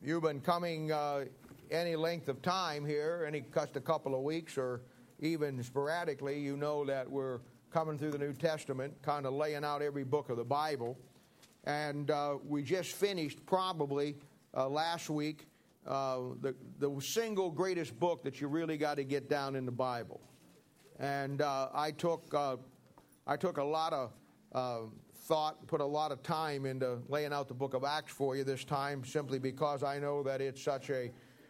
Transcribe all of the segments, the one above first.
you've been coming any length of time here, just a couple of weeks or even sporadically, you know that we're coming through the New Testament, kind of laying out every book of the Bible. And we just finished probably last week the single greatest book that you really got to get down in the Bible. And I took a lot of thought, put a lot of time into laying out the book of Acts for you this time, simply because I know that it's such a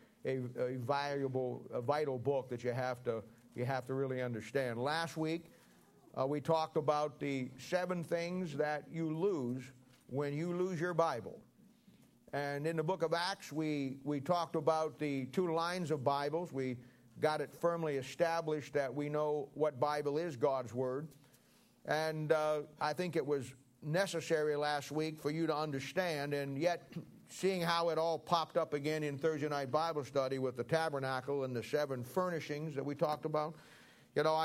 vital book that you have to really understand. Last week we talked about the 7 things that you lose when you lose your Bible. And in the book of Acts we talked about the 2 lines of Bibles. We got it firmly established that we know what Bible is, God's Word. And I think it was necessary last week for you to understand, and yet seeing how it all popped up again in Thursday night Bible study with the tabernacle and the 7 furnishings that we talked about. You know,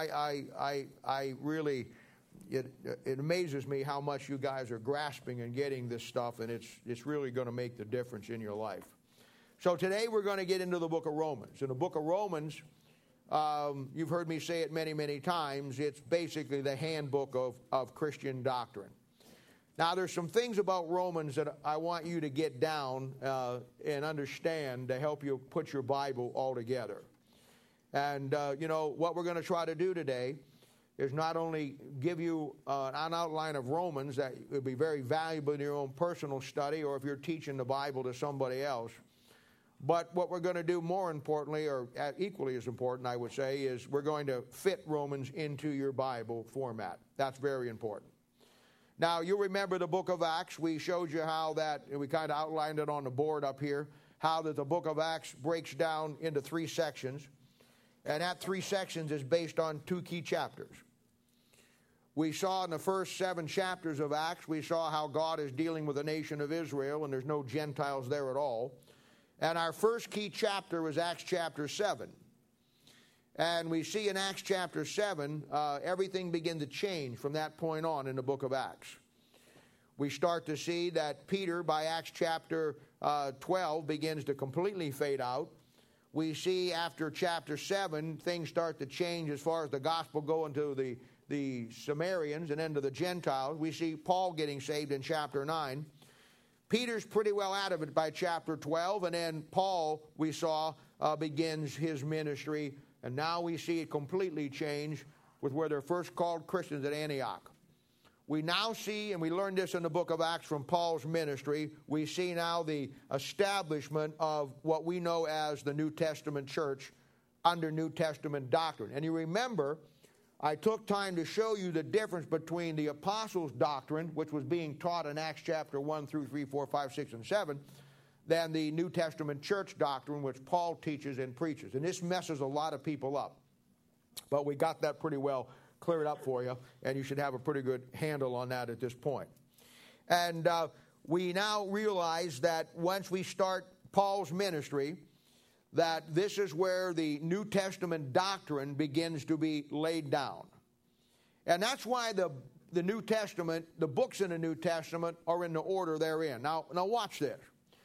I really, it amazes me how much you guys are grasping and getting this stuff, and it's really going to make the difference in your life. So today we're going to get into the book of Romans. In the book of Romans, you've heard me say it many, many times, it's basically the handbook of Christian doctrine. Now, there's some things about Romans that I want you to get down and understand to help you put your Bible all together. And, you know, what we're going to try to do today is not only give you an outline of Romans that would be very valuable in your own personal study or if you're teaching the Bible to somebody else, but what we're going to do more importantly, or equally as important, I would say, is we're going to fit Romans into your Bible format. That's very important. Now, you remember the book of Acts. We showed you how that, and we kind of outlined it on the board up here, how that the book of Acts breaks down into 3 sections. And that 3 sections is based on 2 key chapters. We saw in the first 7 chapters of Acts, we saw how God is dealing with the nation of Israel, and there's no Gentiles there at all. And our first key chapter was Acts chapter 7. And we see in Acts chapter 7, everything began to change from that point on in the book of Acts. We start to see that Peter, by Acts chapter 12, begins to completely fade out. We see after chapter 7, things start to change as far as the gospel going to the Samaritans and then to the Gentiles. We see Paul getting saved in chapter 9. Peter's pretty well out of it by chapter 12, and then Paul, we saw, begins his ministry. And now we see it completely change with where they're first called Christians at Antioch. We now see, and we learned this in the book of Acts from Paul's ministry, we see now the establishment of what we know as the New Testament church under New Testament doctrine. And you remember, I took time to show you the difference between the apostles' doctrine, which was being taught in Acts chapter 1 through 3, 4, 5, 6, and 7, than the New Testament church doctrine, which Paul teaches and preaches. And this messes a lot of people up. But we got that pretty well cleared up for you, and you should have a pretty good handle on that at this point. And we now realize that once we start Paul's ministry, that this is where the New Testament doctrine begins to be laid down. And that's why the New Testament, the books in the New Testament are in the order they're in. Now watch this.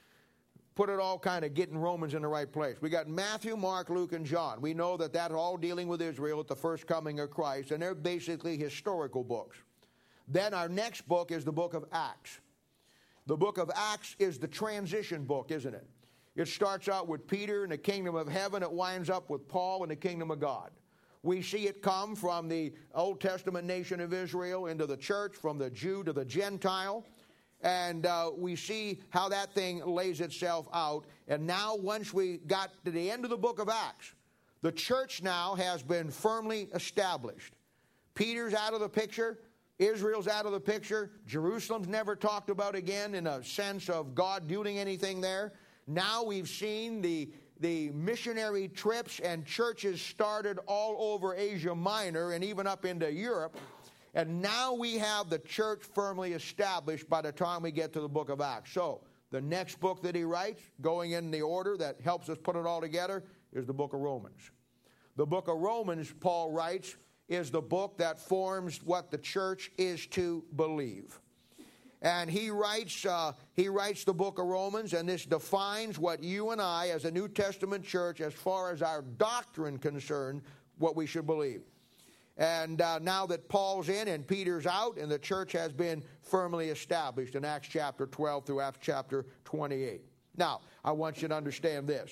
Put it all kind of getting Romans in the right place. We got Matthew, Mark, Luke, and John. We know that that's all dealing with Israel at the first coming of Christ, and they're basically historical books. Then our next book is the book of Acts. The book of Acts is the transition book, isn't it? It starts out with Peter in the kingdom of heaven. It winds up with Paul in the kingdom of God. We see it come from the Old Testament nation of Israel into the church, from the Jew to the Gentile. And we see how that thing lays itself out. And now once we got to the end of the book of Acts, the church now has been firmly established. Peter's out of the picture. Israel's out of the picture. Jerusalem's never talked about again in a sense of God doing anything there. Now we've seen the missionary trips and churches started all over Asia Minor and even up into Europe. And now we have the church firmly established by the time we get to the book of Acts. So the next book that he writes, going in the order that helps us put it all together, is the book of Romans. The book of Romans, Paul writes, is the book that forms what the church is to believe. And he writes the book of Romans, and this defines what you and I, as a New Testament church, as far as our doctrine concerned, what we should believe. And now that Paul's in and Peter's out, and the church has been firmly established in Acts chapter 12 through Acts chapter 28. Now, I want you to understand this.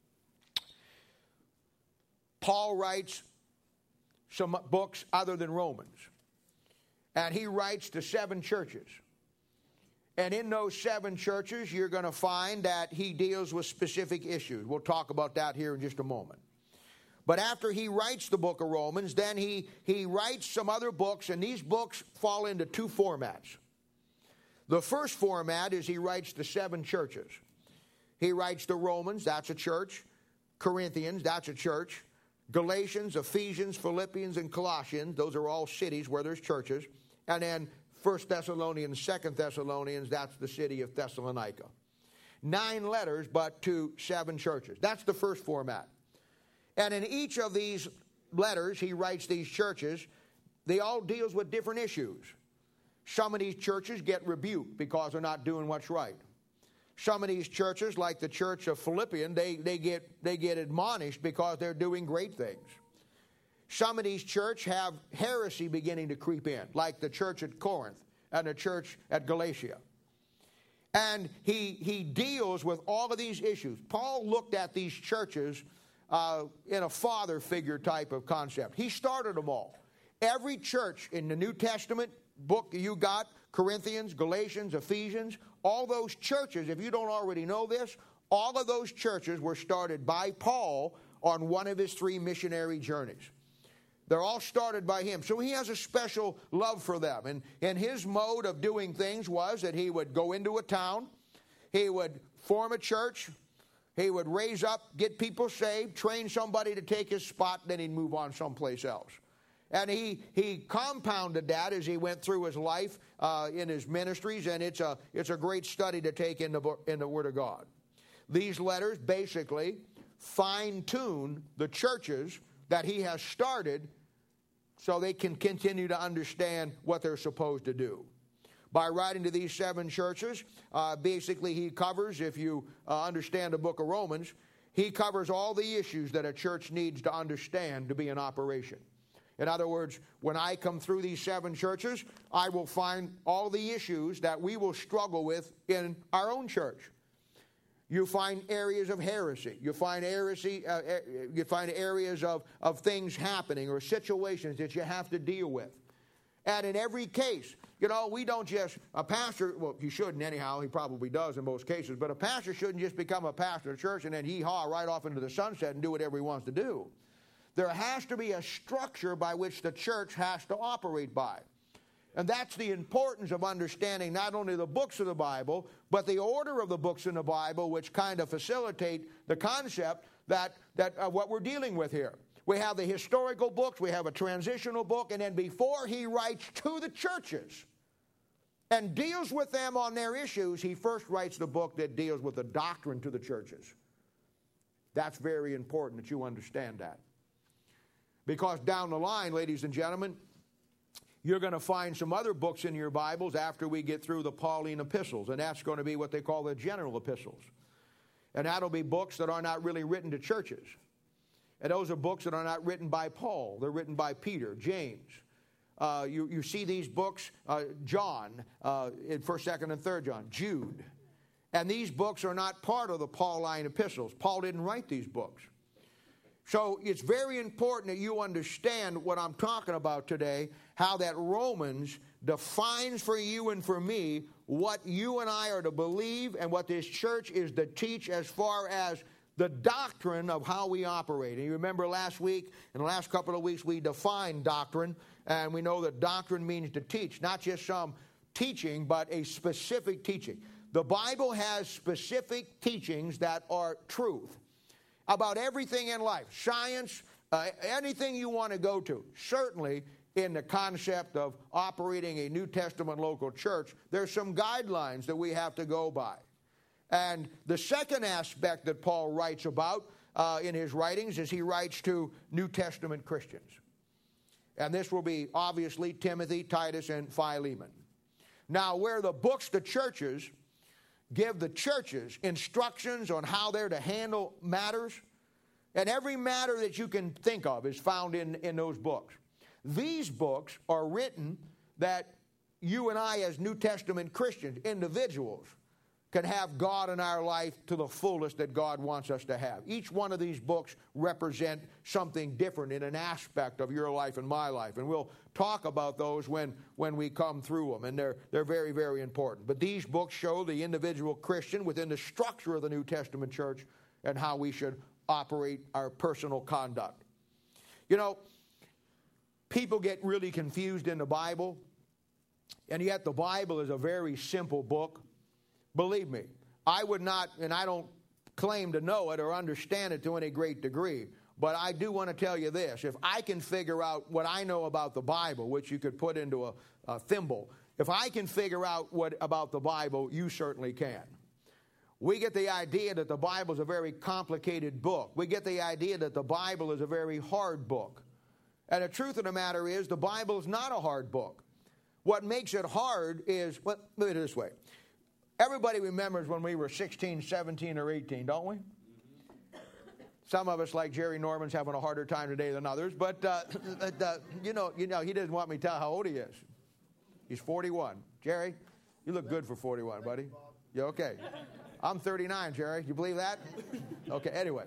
Paul writes some books other than Romans. And he writes to 7 churches. And in those 7 churches, you're going to find that he deals with specific issues. We'll talk about that here in just a moment. But after he writes the book of Romans, then he writes some other books, and these books fall into 2 formats. The first format is he writes to 7 churches. He writes to Romans, that's a church. Corinthians, that's a church. Galatians, Ephesians, Philippians, and Colossians, those are all cities where there's churches. And then 1 Thessalonians, 2 Thessalonians, that's the city of Thessalonica. 9 letters, but to 7 churches. That's the first format. And in each of these letters, he writes these churches, they all deals with different issues. Some of these churches get rebuked because they're not doing what's right. Some of these churches, like the church of Philippians, they get admonished because they're doing great things. Some of these churches have heresy beginning to creep in, like the church at Corinth and the church at Galatia. And he deals with all of these issues. Paul looked at these churches in a father figure type of concept. He started them all. Every church in the New Testament book you got, Corinthians, Galatians, Ephesians, all those churches, if you don't already know this, all of those churches were started by Paul on one of his 3 missionary journeys. They're all started by him. So he has a special love for them. And his mode of doing things was that he would go into a town, he would form a church, he would raise up, get people saved, train somebody to take his spot, then he'd move on someplace else. And he compounded that as he went through his life in his ministries, and it's a great study to take in the Word of God. These letters basically fine-tune the churches that he has started so they can continue to understand what they're supposed to do. By writing to these 7 churches, basically he covers, if you understand the book of Romans, he covers all the issues that a church needs to understand to be in operation. In other words, when I come through these 7 churches, I will find all the issues that we will struggle with in our own church. You find areas of heresy. You find areas of things happening or situations that you have to deal with. And in every case, we don't just, a pastor, well, he shouldn't anyhow, he probably does in most cases, but a pastor shouldn't just become a pastor of church and then hee-haw right off into the sunset and do whatever he wants to do. There has to be a structure by which the church has to operate by. And that's the importance of understanding not only the books of the Bible, but the order of the books in the Bible, which kind of facilitate the concept that what we're dealing with here. We have the historical books, we have a transitional book, and then before he writes to the churches and deals with them on their issues, he first writes the book that deals with the doctrine to the churches. That's very important that you understand that. Because down the line, ladies and gentlemen, you're going to find some other books in your Bibles after we get through the Pauline epistles, and that's going to be what they call the general epistles. And that'll be books that are not really written to churches. And those are books that are not written by Paul. They're written by Peter, James. You see these books, John, in 1st, 2nd, and 3rd John, Jude. And these books are not part of the Pauline epistles. Paul didn't write these books. So it's very important that you understand what I'm talking about today, how that Romans defines for you and for me what you and I are to believe and what this church is to teach as far as the doctrine of how we operate. And you remember last week, in the last couple of weeks, we defined doctrine, and we know that doctrine means to teach, not just some teaching, but a specific teaching. The Bible has specific teachings that are truth about everything in life, science, anything you want to go to. Certainly, in the concept of operating a New Testament local church, there's some guidelines that we have to go by. And the second aspect that Paul writes about in his writings is he writes to New Testament Christians. And this will be obviously Timothy, Titus, and Philemon. Now, where the books to churches give the churches instructions on how they're to handle matters, and every matter that you can think of is found in those books. These books are written that you and I, as New Testament Christians, individuals, can have God in our life to the fullest that God wants us to have. Each one of these books represent something different in an aspect of your life and my life. And we'll talk about those when we come through them. And they're very, very important. But these books show the individual Christian within the structure of the New Testament church and how we should operate our personal conduct. You know, people get really confused in the Bible. And yet the Bible is a very simple book. Believe me, I would not, and I don't claim to know it or understand it to any great degree, but I do want to tell you this. If I can figure out what I know about the Bible, which you could put into a thimble, if I can figure out what about the Bible, you certainly can. We get the idea that the Bible is a very complicated book. We get the idea that the Bible is a very hard book. And the truth of the matter is the Bible is not a hard book. What makes it hard is, well, look at it this way. Everybody remembers when we were 16, 17, or 18, don't we? Some of us, like Jerry Norman's, having a harder time today than others. But you know, he doesn't want me to tell how old he is. He's 41. Jerry, you look good for 41, buddy. You okay? I'm 39, Jerry. You believe that? Okay. Anyway,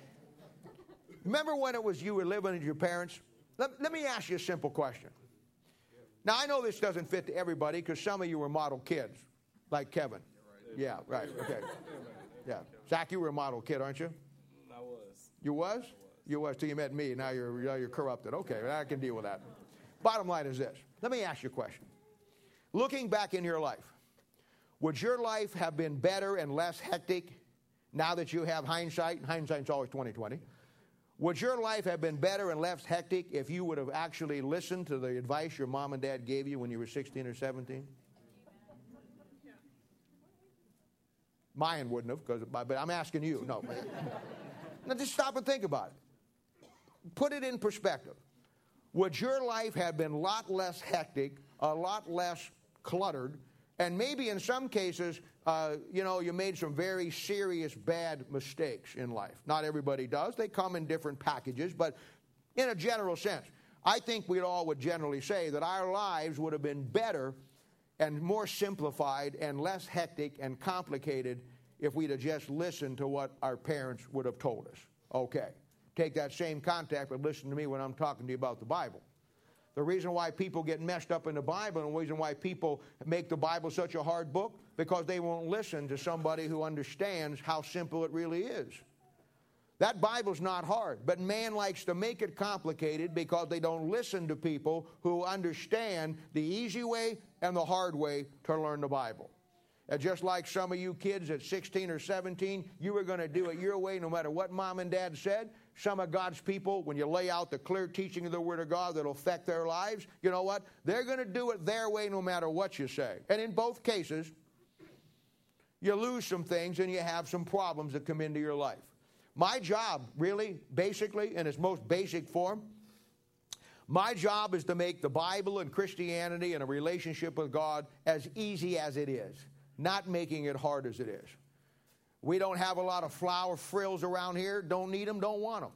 remember when it was you were living with your parents? Let me ask you a simple question. Now, I know this doesn't fit to everybody because some of you were model kids. Like Kevin. Yeah, right. Okay. Yeah. Zach, you were a model kid, aren't you? I was. You was? You was till you met me. Now you're corrupted. Okay, I can deal with that. Bottom line is this. Let me ask you a question. Looking back in your life, would your life have been better and less hectic now that you have hindsight? And hindsight's always 20/20. Would your life have been better and less hectic if you would have actually listened to the advice your mom and dad gave you when you were 16 or 17? Mine wouldn't have, but I'm asking you. No. Now just stop and think about it. Put it in perspective. Would your life have been a lot less hectic, a lot less cluttered, and maybe in some cases, you made some very serious bad mistakes in life. Not everybody does. They come in different packages, but in a general sense, I think we all would generally say that our lives would have been better and more simplified and less hectic and complicated if we'd have just listened to what our parents would have told us. Okay. Take that same contact, but listen to me when I'm talking to you about the Bible. The reason why people get messed up in the Bible and the reason why people make the Bible such a hard book, because they won't listen to somebody who understands how simple it really is. That Bible's not hard, but man likes to make it complicated because they don't listen to people who understand the easy way and the hard way to learn the Bible. And just like some of you kids at 16 or 17, you were going to do it your way no matter what mom and dad said. Some of God's people, when you lay out the clear teaching of the Word of God that will affect their lives, you know what? They're going to do it their way no matter what you say. And in both cases, you lose some things and you have some problems that come into your life. My job, really, basically, in its most basic form, my job is to make the Bible and Christianity and a relationship with God as easy as it is, not making it hard as it is. We don't have a lot of flower frills around here. Don't need them, don't want them.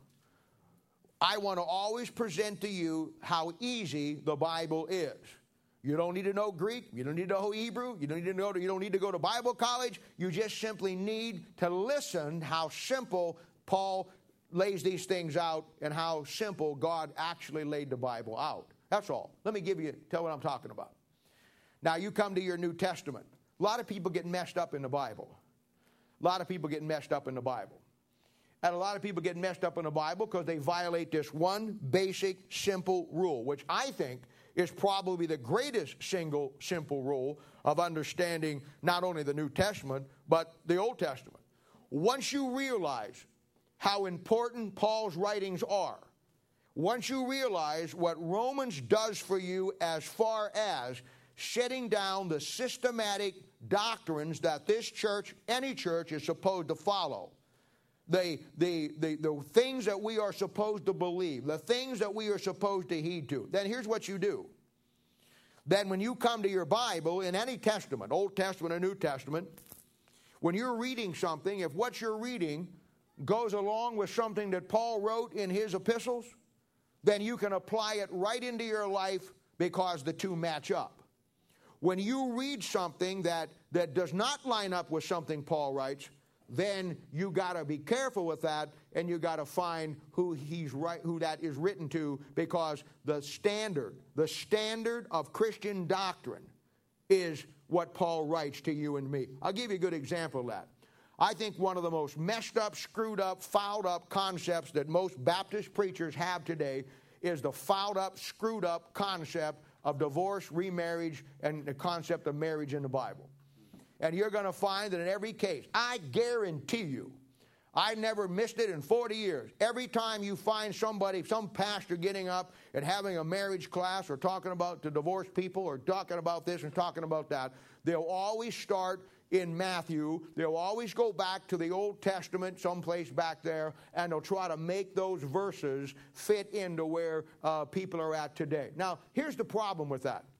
I want to always present to you how easy the Bible is. You don't need to know Greek. You don't need to know Hebrew. You don't need to go to Bible college. You just simply need to listen how simple Paul lays these things out and how simple God actually laid the Bible out. That's all. Let me tell what I'm talking about. Now, you come to your New Testament. A lot of people get messed up in the Bible. A lot of people get messed up in the Bible. And a lot of people get messed up in the Bible because they violate this one basic, simple rule, which I think is probably the greatest single simple rule of understanding not only the New Testament, but the Old Testament. Once you realize how important Paul's writings are, once you realize what Romans does for you as far as setting down the systematic doctrines that this church, any church, is supposed to follow, the things that we are supposed to believe, the things that we are supposed to heed to, then here's what you do. then when you come to your Bible in any testament, Old Testament or New Testament, when you're reading something, if what you're reading goes along with something that Paul wrote in his epistles, then you can apply it right into your life because the two match up. When you read something that does not line up with something Paul writes, then you got to be careful with that, and you got to find who that is written to, because the standard of Christian doctrine is what Paul writes to you and me. I'll give you a good example of that. I think one of the most messed up, screwed up, fouled up concepts that most Baptist preachers have today is the fouled up, screwed up concept of divorce, remarriage, and the concept of marriage in the Bible. And you're going to find that in every case, I guarantee you, I never missed it in 40 years. Every time you find somebody, some pastor getting up and having a marriage class or talking about the divorced people or talking about this and talking about that, they'll always start in Matthew. They'll always go back to the Old Testament, someplace back there, and they'll try to make those verses fit into where people are at today. Now, here's the problem with that.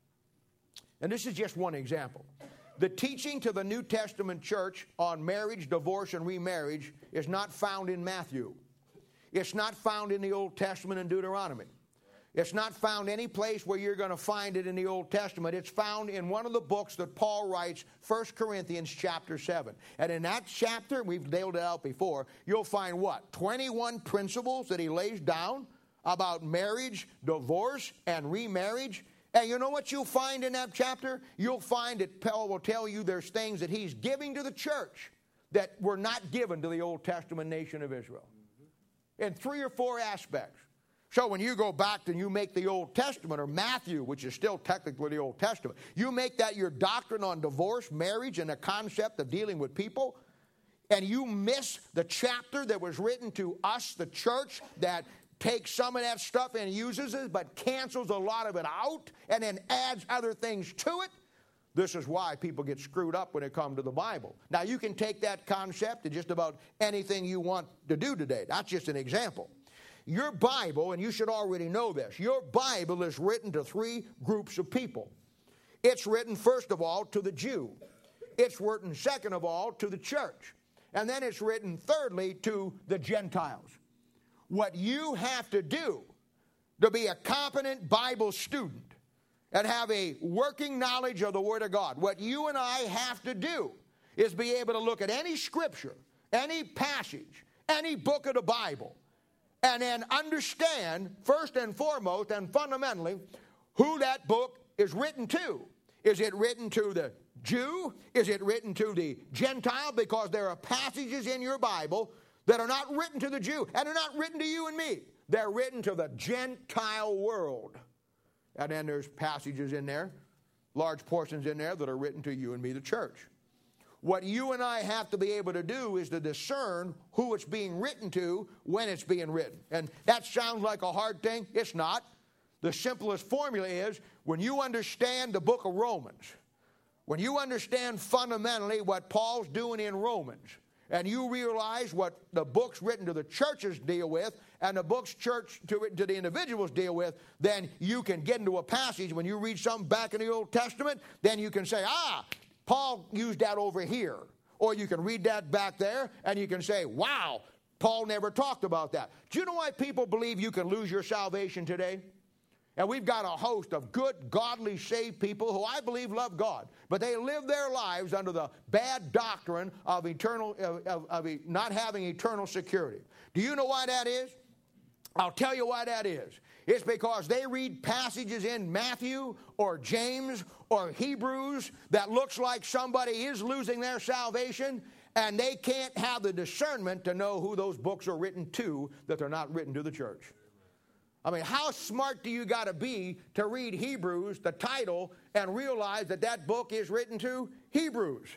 And this is just one example. The teaching to the New Testament church on marriage, divorce, and remarriage is not found in Matthew. It's not found in the Old Testament and Deuteronomy. It's not found any place where you're going to find it in the Old Testament. It's found in one of the books that Paul writes, 1 Corinthians chapter 7. And in that chapter, we've nailed it out before, you'll find what? 21 principles that he lays down about marriage, divorce, and remarriage. And you know what you'll find in that chapter? You'll find that Paul will tell you there's things that he's giving to the church that were not given to the Old Testament nation of Israel. In 3 or 4 aspects. So when you go back and you make the Old Testament, or Matthew, which is still technically the Old Testament, you make that your doctrine on divorce, marriage, and the concept of dealing with people, and you miss the chapter that was written to us, the church, that takes some of that stuff and uses it, but cancels a lot of it out and then adds other things to it. This is why people get screwed up when it comes to the Bible. Now, you can take that concept to just about anything you want to do today. That's just an example. Your Bible, and you should already know this, your Bible is written to 3 groups of people. It's written, first of all, to the Jew. It's written, second of all, to the church. And then it's written, thirdly, to the Gentiles. What you have to do to be a competent Bible student and have a working knowledge of the Word of God, what you and I have to do is be able to look at any scripture, any passage, any book of the Bible, and then understand, first and foremost and fundamentally, who that book is written to. Is it written to the Jew? Is it written to the Gentile? Because there are passages in your Bible that are not written to the Jew, and they're not written to you and me. They're written to the Gentile world. And then there's passages in there, large portions in there, that are written to you and me, the church. What you and I have to be able to do is to discern who it's being written to when it's being written. And that sounds like a hard thing. It's not. The simplest formula is, when you understand the book of Romans, when you understand fundamentally what Paul's doing in Romans, and you realize what the books written to the churches deal with, and the books to the individuals deal with, then you can get into a passage. When you read something back in the Old Testament, then you can say, Paul used that over here. Or you can read that back there, and you can say, wow, Paul never talked about that. Do you know why people believe you can lose your salvation today? And we've got a host of good, godly, saved people who I believe love God. But they live their lives under the bad doctrine of not having eternal security. Do you know why that is? I'll tell you why that is. It's because they read passages in Matthew or James or Hebrews that looks like somebody is losing their salvation, and they can't have the discernment to know who those books are written to, that they're not written to the church. I mean, how smart do you got to be to read Hebrews, the title, and realize that that book is written to Hebrews?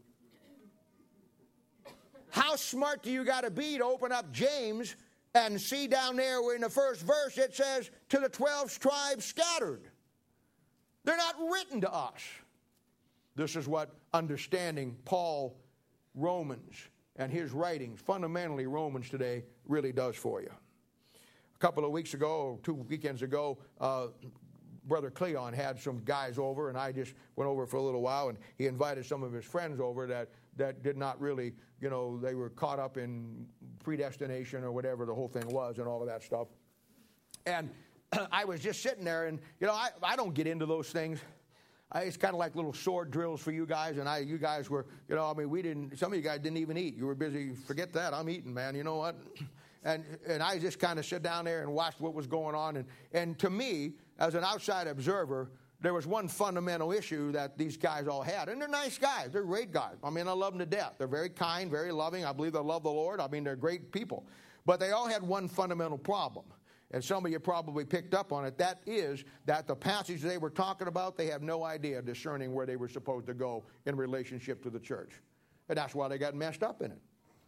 How smart do you got to be to open up James and see down there where in the first verse it says, to the 12 tribes scattered? They're not written to us. This is what understanding Paul, Romans, and his writings, fundamentally Romans today, really does for you. A couple of weeks ago, or 2 weekends ago, Brother Cleon had some guys over, and I just went over for a little while, and he invited some of his friends over that did not really, they were caught up in predestination or whatever the whole thing was and all of that stuff. And I was just sitting there, and, I don't get into those things. It's kind of like little sword drills for you guys, and you guys were, some of you guys didn't even eat. You were busy, forget that, I'm eating, man, you know what? And I just kind of sit down there and watched what was going on. And to me, as an outside observer, there was one fundamental issue that these guys all had. And they're nice guys. They're great guys. I mean, I love them to death. They're very kind, very loving. I believe they love the Lord. I mean, they're great people. But they all had one fundamental problem. And some of you probably picked up on it. That is that the passage they were talking about, they have no idea discerning where they were supposed to go in relationship to the church. And that's why they got messed up in it.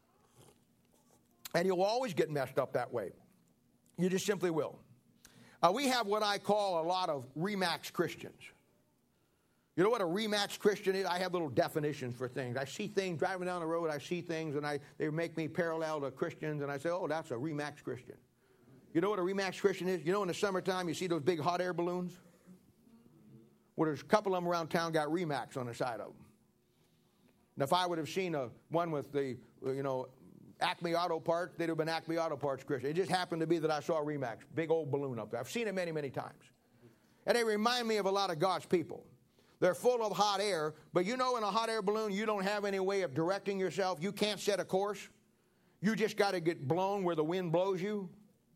And you'll always get messed up that way. You just simply will. We have what I call a lot of Remax Christians. You know what a Remax Christian is? I have little definitions for things. I see things driving down the road, I see things, and they make me parallel to Christians, and I say, oh, that's a Remax Christian. You know what a Remax Christian is? You know in the summertime you see those big hot air balloons? Well, there's a couple of them around town got Remax on the side of them. And if I would have seen one with the, Acme Auto Parts, they'd have been Acme Auto Parts Christian. It just happened to be that I saw a Remax, big old balloon up there. I've seen it many, many times. And they remind me of a lot of God's people. They're full of hot air, but in a hot air balloon, you don't have any way of directing yourself. You can't set a course. You just got to get blown where the wind blows you.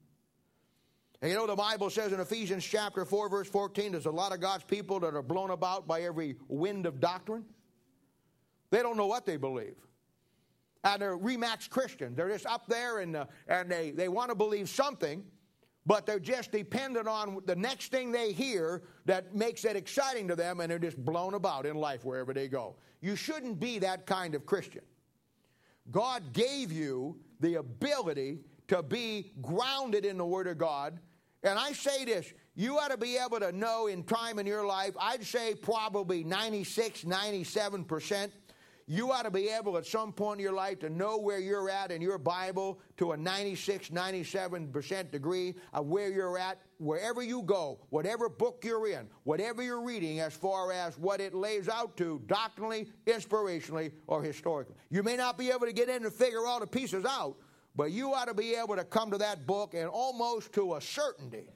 And the Bible says in Ephesians chapter 4, verse 14, there's a lot of God's people that are blown about by every wind of doctrine. They don't know what they believe. And they're Remax Christians. They're just up there and they want to believe something, but they're just dependent on the next thing they hear that makes it exciting to them, and they're just blown about in life wherever they go. You shouldn't be that kind of Christian. God gave you the ability to be grounded in the Word of God. And I say this, you ought to be able to know in time in your life, I'd say probably 96, 97%, you ought to be able at some point in your life to know where you're at in your Bible to a 96, 97% degree of where you're at, wherever you go, whatever book you're in, whatever you're reading as far as what it lays out to doctrinally, inspirationally, or historically. You may not be able to get in and figure all the pieces out, but you ought to be able to come to that book and almost to a certainty,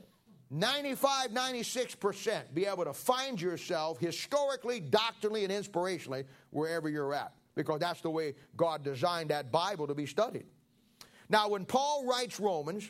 95, 96%, be able to find yourself historically, doctrinally, and inspirationally wherever you're at. Because that's the way God designed that Bible to be studied. Now, when Paul writes Romans,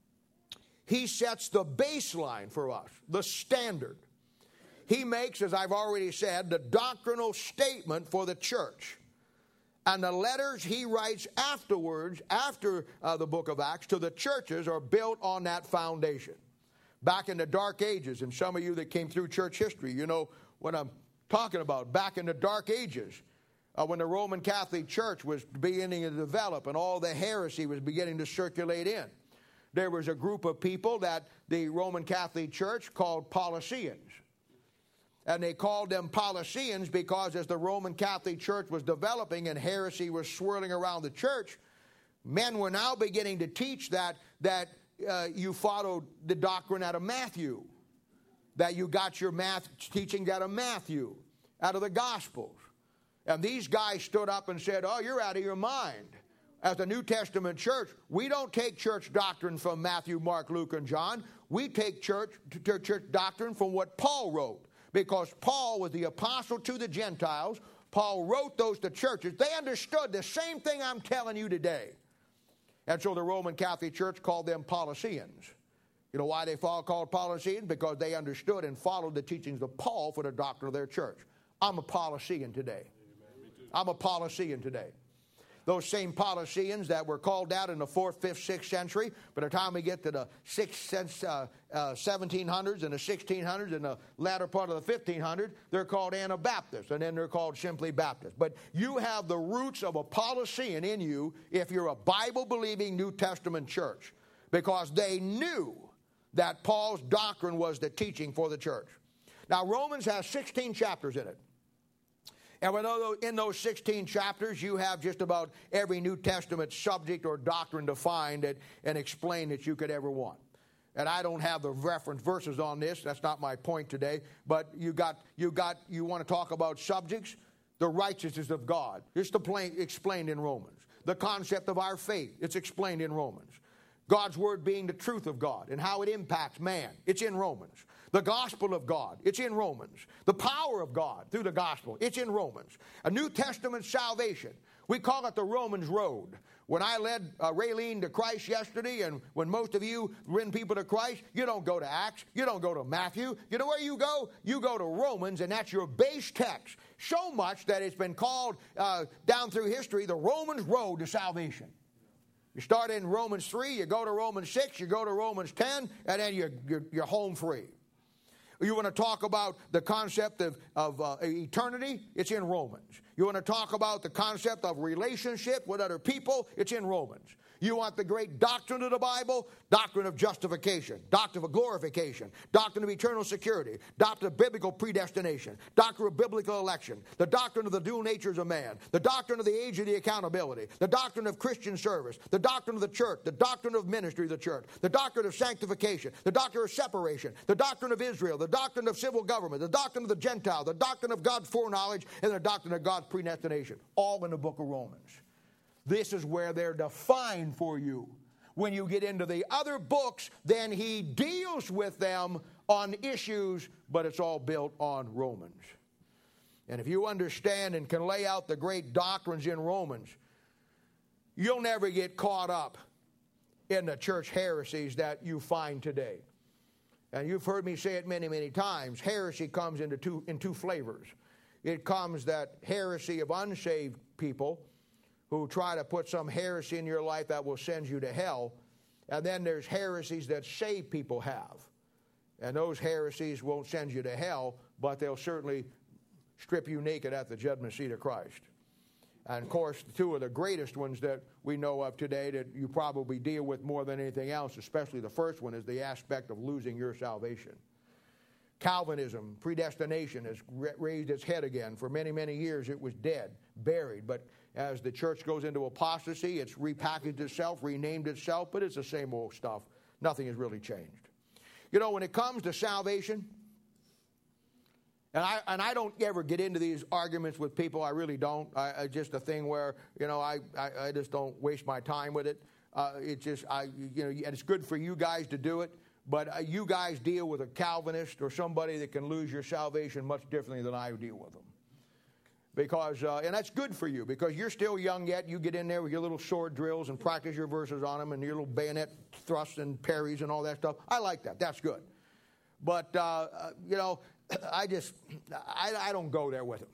he sets the baseline for us, the standard. He makes, as I've already said, the doctrinal statement for the church. And the letters he writes afterwards, after the book of Acts, to the churches are built on that foundation. Back in the dark ages, and some of you that came through church history, you know what I'm talking about. Back in the dark ages, when the Roman Catholic Church was beginning to develop and all the heresy was beginning to circulate in, there was a group of people that the Roman Catholic Church called Paulicians. And they called them Paulicians because as the Roman Catholic Church was developing and heresy was swirling around the church, men were now beginning to teach that you followed the doctrine out of Matthew, that you got your math teaching out of Matthew, out of the Gospels. And these guys stood up and said, oh, you're out of your mind. As the New Testament church, we don't take church doctrine from Matthew, Mark, Luke, and John. We take church doctrine from what Paul wrote. Because Paul was the apostle to the Gentiles. Paul wrote those to churches. They understood the same thing I'm telling you today. And so the Roman Catholic Church called them Paulicians. You know why they called Paulicians? Because they understood and followed the teachings of Paul for the doctrine of their church. I'm a Paulician today. I'm a Paulician today. Those same Paulicians that were called out in the 4th, 5th, 6th century, by the time we get to the 1700s and the 1600s and the latter part of the 1500s, they're called Anabaptists, and then they're called simply Baptists. But you have the roots of a Paulician in you if you're a Bible-believing New Testament church, because they knew that Paul's doctrine was the teaching for the church. Now, Romans has 16 chapters in it. And in those 16 chapters, you have just about every New Testament subject or doctrine defined and explained that you could ever want. And I don't have the reference verses on this. That's not my point today. But you want to talk about subjects? The righteousness of God. It's explained in Romans. The concept of our faith. It's explained in Romans. God's word being the truth of God and how it impacts man. It's in Romans. The gospel of God. It's in Romans. The power of God through the gospel. It's in Romans. A New Testament salvation. We call it the Romans Road. When I led Raylene to Christ yesterday, and when most of you bring people to Christ, you don't go to Acts, you don't go to Matthew. You know where you go? You go to Romans, and that's your base text. So much that it's been called down through history the Romans Road to salvation. You start in Romans 3, you go to Romans 6, you go to Romans 10, and then you're home free. You want to talk about the concept of eternity? It's in Romans. You want to talk about the concept of relationship with other people? It's in Romans. You want the great doctrine of the Bible? Doctrine of justification, doctrine of glorification, doctrine of eternal security, doctrine of biblical predestination, doctrine of biblical election, the doctrine of the dual natures of man, the doctrine of the age of the accountability, the doctrine of Christian service, the doctrine of the church, the doctrine of ministry of the church, the doctrine of sanctification, the doctrine of separation, the doctrine of Israel, the doctrine of civil government, the doctrine of the Gentile, the doctrine of God's foreknowledge, and the doctrine of God's predestination, all in the book of Romans. This is where they're defined for you. When you get into the other books, then he deals with them on issues, but it's all built on Romans. And if you understand and can lay out the great doctrines in Romans, you'll never get caught up in the church heresies that you find today. And you've heard me say it many, many times. Heresy comes in two flavors. It comes that heresy of unsaved people who try to put some heresy in your life that will send you to hell. And then there's heresies that saved people have. And those heresies won't send you to hell, but they'll certainly strip you naked at the judgment seat of Christ. And, of course, two of the greatest ones that we know of today that you probably deal with more than anything else, especially the first one, is the aspect of losing your salvation. Calvinism, predestination, has raised its head again. For many, many years it was dead, buried. But as the church goes into apostasy, it's repackaged itself, renamed itself, but it's the same old stuff. Nothing has really changed. You know, when it comes to salvation, and I don't ever get into these arguments with people. I really don't. I just a thing where, you know, I just don't waste my time with it. And it's good for you guys to do it. But you guys deal with a Calvinist or somebody that can lose your salvation much differently than I deal with them. Because, and that's good for you, because you're still young yet. You get in there with your little sword drills and practice your verses on them and your little bayonet thrusts and parries and all that stuff. I like that. That's good. But, you know, I don't go there with them.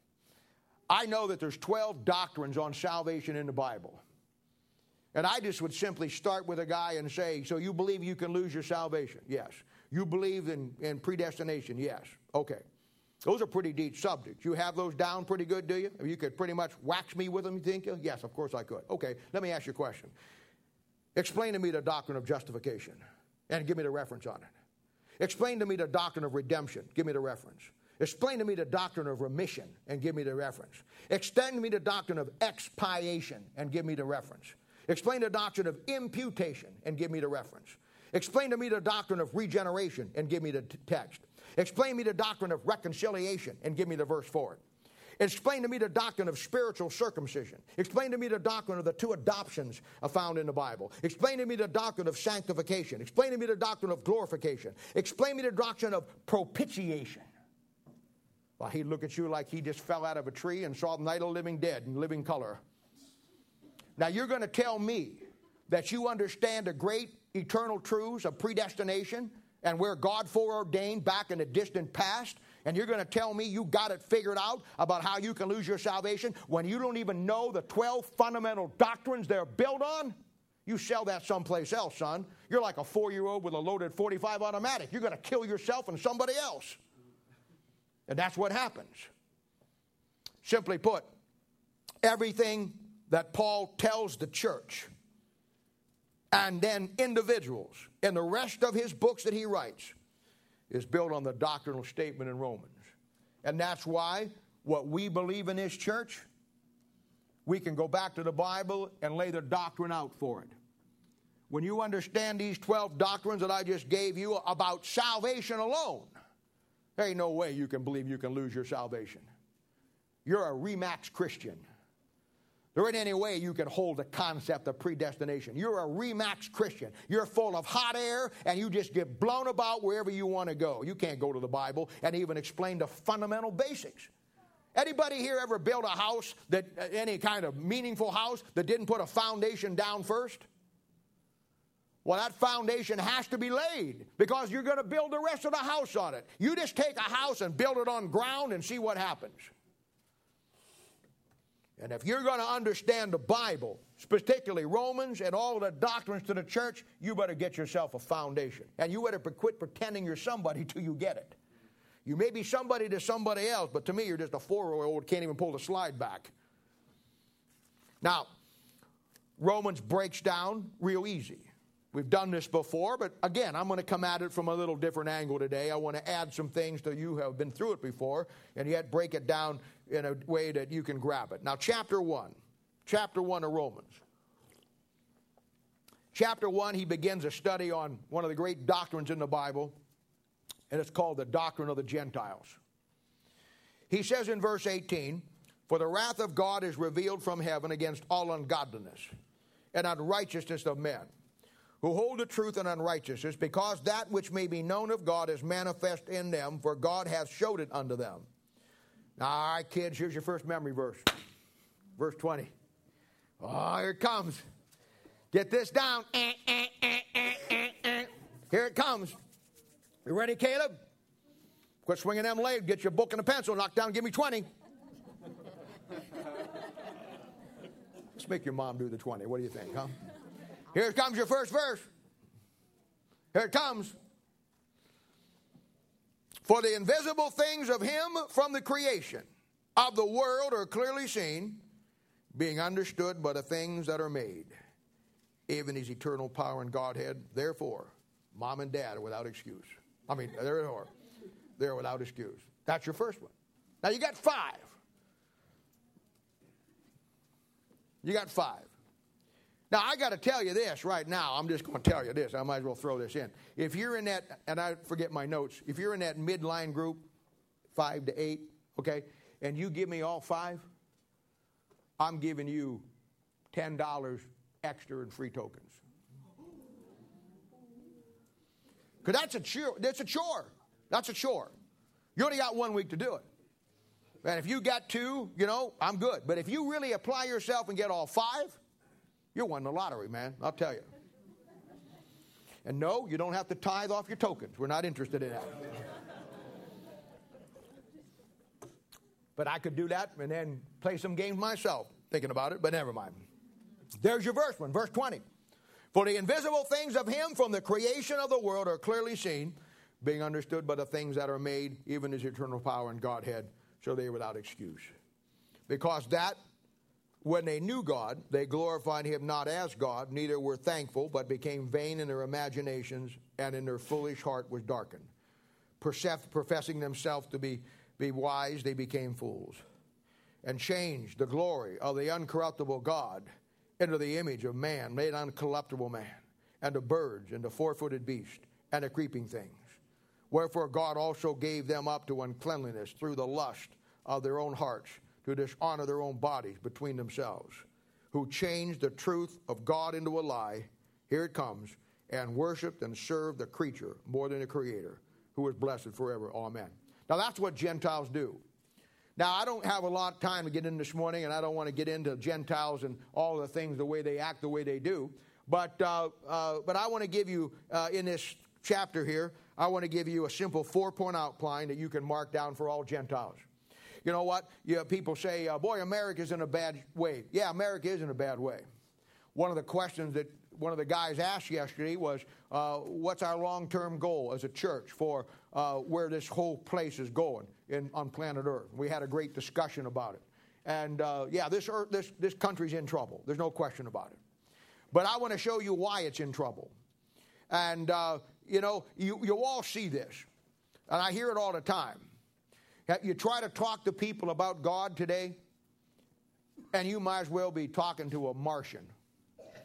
I know that there's 12 doctrines on salvation in the Bible. And I just would simply start with a guy and say, so you believe you can lose your salvation? Yes. You believe in predestination? Yes. Okay. Those are pretty deep subjects. You have those down pretty good, do you? You could pretty much wax me with them, you think? Yes, of course I could. Okay, let me ask you a question. Explain to me the doctrine of justification and give me the reference on it. Explain to me the doctrine of redemption. Give me the reference. Explain to me the doctrine of remission and give me the reference. Extend to me the doctrine of expiation and give me the reference. Explain the doctrine of imputation and give me the reference. Explain to me the doctrine of regeneration and give me the text. Explain to me the doctrine of reconciliation and give me the verse for it. Explain to me the doctrine of spiritual circumcision. Explain to me the doctrine of the two adoptions found in the Bible. Explain to me the doctrine of sanctification. Explain to me the doctrine of glorification. Explain to me the doctrine of propitiation. Well, he'd look at you like he just fell out of a tree and saw the night of the living dead in living color. Now, you're going to tell me that you understand the great eternal truths of predestination and where God foreordained back in the distant past, and you're going to tell me you got it figured out about how you can lose your salvation when you don't even know the 12 fundamental doctrines they're built on? You sell that someplace else, son. You're like a 4-year-old with a loaded .45 automatic. You're going to kill yourself and somebody else. And that's what happens. Simply put, everything that Paul tells the church and then individuals in the rest of his books that he writes is built on the doctrinal statement in Romans. And that's why what we believe in this church, we can go back to the Bible and lay the doctrine out for it. when you understand these 12 doctrines that I just gave you about salvation alone, there ain't no way you can believe you can lose your salvation. You're a Remax Christian. There ain't any way you can hold the concept of predestination. You're a Remax Christian. You're full of hot air, and you just get blown about wherever you want to go. You can't go to the Bible and even explain the fundamental basics. Anybody here ever built a house, that any kind of meaningful house, that didn't put a foundation down first? Well, that foundation has to be laid because you're going to build the rest of the house on it. You just take a house and build it on ground and see what happens. And if you're going to understand the Bible, particularly Romans and all the doctrines to the church, you better get yourself a foundation. And you better quit pretending you're somebody till you get it. You may be somebody to somebody else, but to me, you're just a 4-year-old, can't even pull the slide back. Now, Romans breaks down real easy. We've done this before, but again, I'm going to come at it from a little different angle today. I want to add some things that you have been through it before, and yet break it down in a way that you can grab it. Now, chapter 1 of Romans. Chapter 1, he begins a study on one of the great doctrines in the Bible, and it's called the doctrine of the Gentiles. He says in verse 18, "For the wrath of God is revealed from heaven against all ungodliness and unrighteousness of men, who hold the truth in unrighteousness, because that which may be known of God is manifest in them, for God hath showed it unto them." Now, all right, kids, here's your first memory verse. Verse 20. Oh, here it comes. Get this down. Here it comes. You ready, Caleb? Quit swinging them legs. Get your book and a pencil. Knock down. Give me 20. Let's make your mom do the 20. What do you think, huh? Here comes your first verse. Here it comes. "For the invisible things of him from the creation of the world are clearly seen, being understood by the things that are made, even his eternal power and Godhead. Therefore, mom and dad are without excuse." I mean, they're without excuse. That's your first one. Now, you got 5. You got 5. Now, I got to tell you this right now. I'm just going to tell you this. I might as well throw this in. If you're in that, and I forget my notes, if you're in that midline group, 5 to 8, okay, and you give me all 5, I'm giving you $10 extra in free tokens. Because that's a chore. That's a chore. You only got 1 week to do it. And if you got 2, I'm good. But if you really apply yourself and get all 5, you're winning the lottery, man. I'll tell you. And no, you don't have to tithe off your tokens. We're not interested in that. But I could do that and then play some games myself, thinking about it, but never mind. There's your verse 1, verse 20. "For the invisible things of him from the creation of the world are clearly seen, being understood by the things that are made, even his eternal power and Godhead, so they are without excuse. Because that, when they knew God, they glorified him not as God, neither were thankful, but became vain in their imaginations, and in their foolish heart was darkened. Professing themselves to be wise, they became fools, and changed the glory of the uncorruptible God into the image of man, made uncorruptible man, and of birds, and of 4-footed beasts, and of creeping things. Wherefore God also gave them up to uncleanliness through the lust of their own hearts, to dishonor their own bodies between themselves, who changed the truth of God into a lie," here it comes, "and worshiped and served the creature more than the Creator, who is blessed forever. Amen." Now that's what Gentiles do. Now, I don't have a lot of time to get in this morning, and I don't want to get into Gentiles and all the things, the way they act, the way they do. But I want to give you, in this chapter here, I want to give you a simple 4-point outline that you can mark down for all Gentiles. You know what? People say, boy, America's in a bad way. Yeah, America is in a bad way. One of the questions that one of the guys asked yesterday was, what's our long-term goal as a church for where this whole place is going on planet Earth? We had a great discussion about it. And this country's in trouble. There's no question about it. But I want to show you why it's in trouble. And, you all see this. And I hear it all the time. You try to talk to people about God today, and you might as well be talking to a Martian.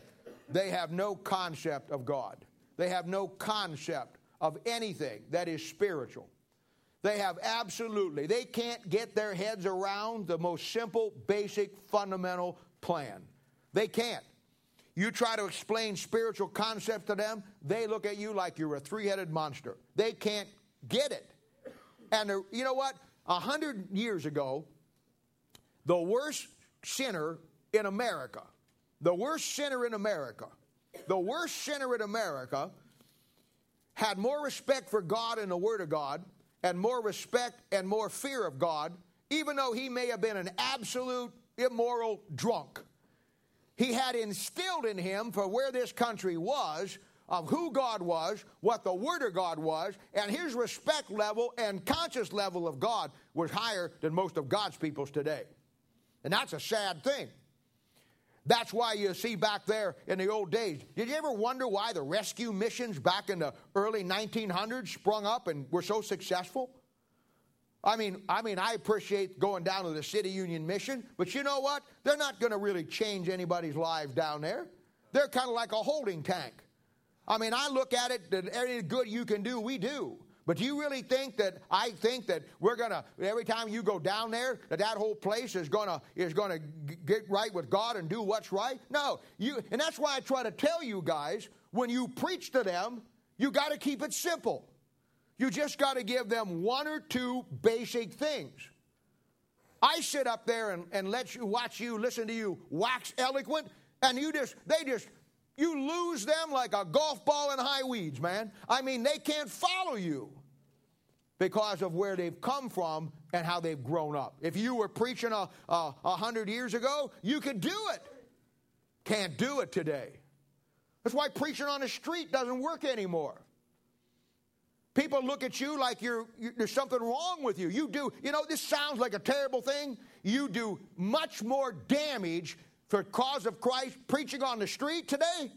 They have no concept of God. They have no concept of anything that is spiritual. They have they can't get their heads around the most simple, basic, fundamental plan. They can't. You try to explain spiritual concepts to them, they look at you like you're a three-headed monster. They can't get it. And you know what? 100 years ago, the worst sinner in America had more respect for God and the Word of God, and more respect and more fear of God, even though he may have been an absolute immoral drunk. He had instilled in him, for where this country was, of who God was, what the Word of God was, and his respect level and conscious level of God was higher than most of God's people's today. And that's a sad thing. That's why you see back there in the old days, did you ever wonder why the rescue missions back in the early 1900s sprung up and were so successful? I mean, I appreciate going down to the City Union Mission, but you know what? They're not going to really change anybody's lives down there. They're kind of like a holding tank. I mean, I look at it that any good you can do, we do. But do you really think that I think that we're going to, every time you go down there, that whole place is going to get right with God and do what's right? No. And that's why I try to tell you guys, when you preach to them, you got to keep it simple. You just got to give them one or two basic things. I sit up there and listen to you wax eloquent, and you lose them like a golf ball in high weeds, man. I mean, they can't follow you because of where they've come from and how they've grown up. If you were preaching 100 years ago, you could do it. Can't do it today. That's why preaching on the street doesn't work anymore. People look at you like there's something wrong with you. This sounds like a terrible thing. You do much more damage for the cause of Christ preaching on the street today.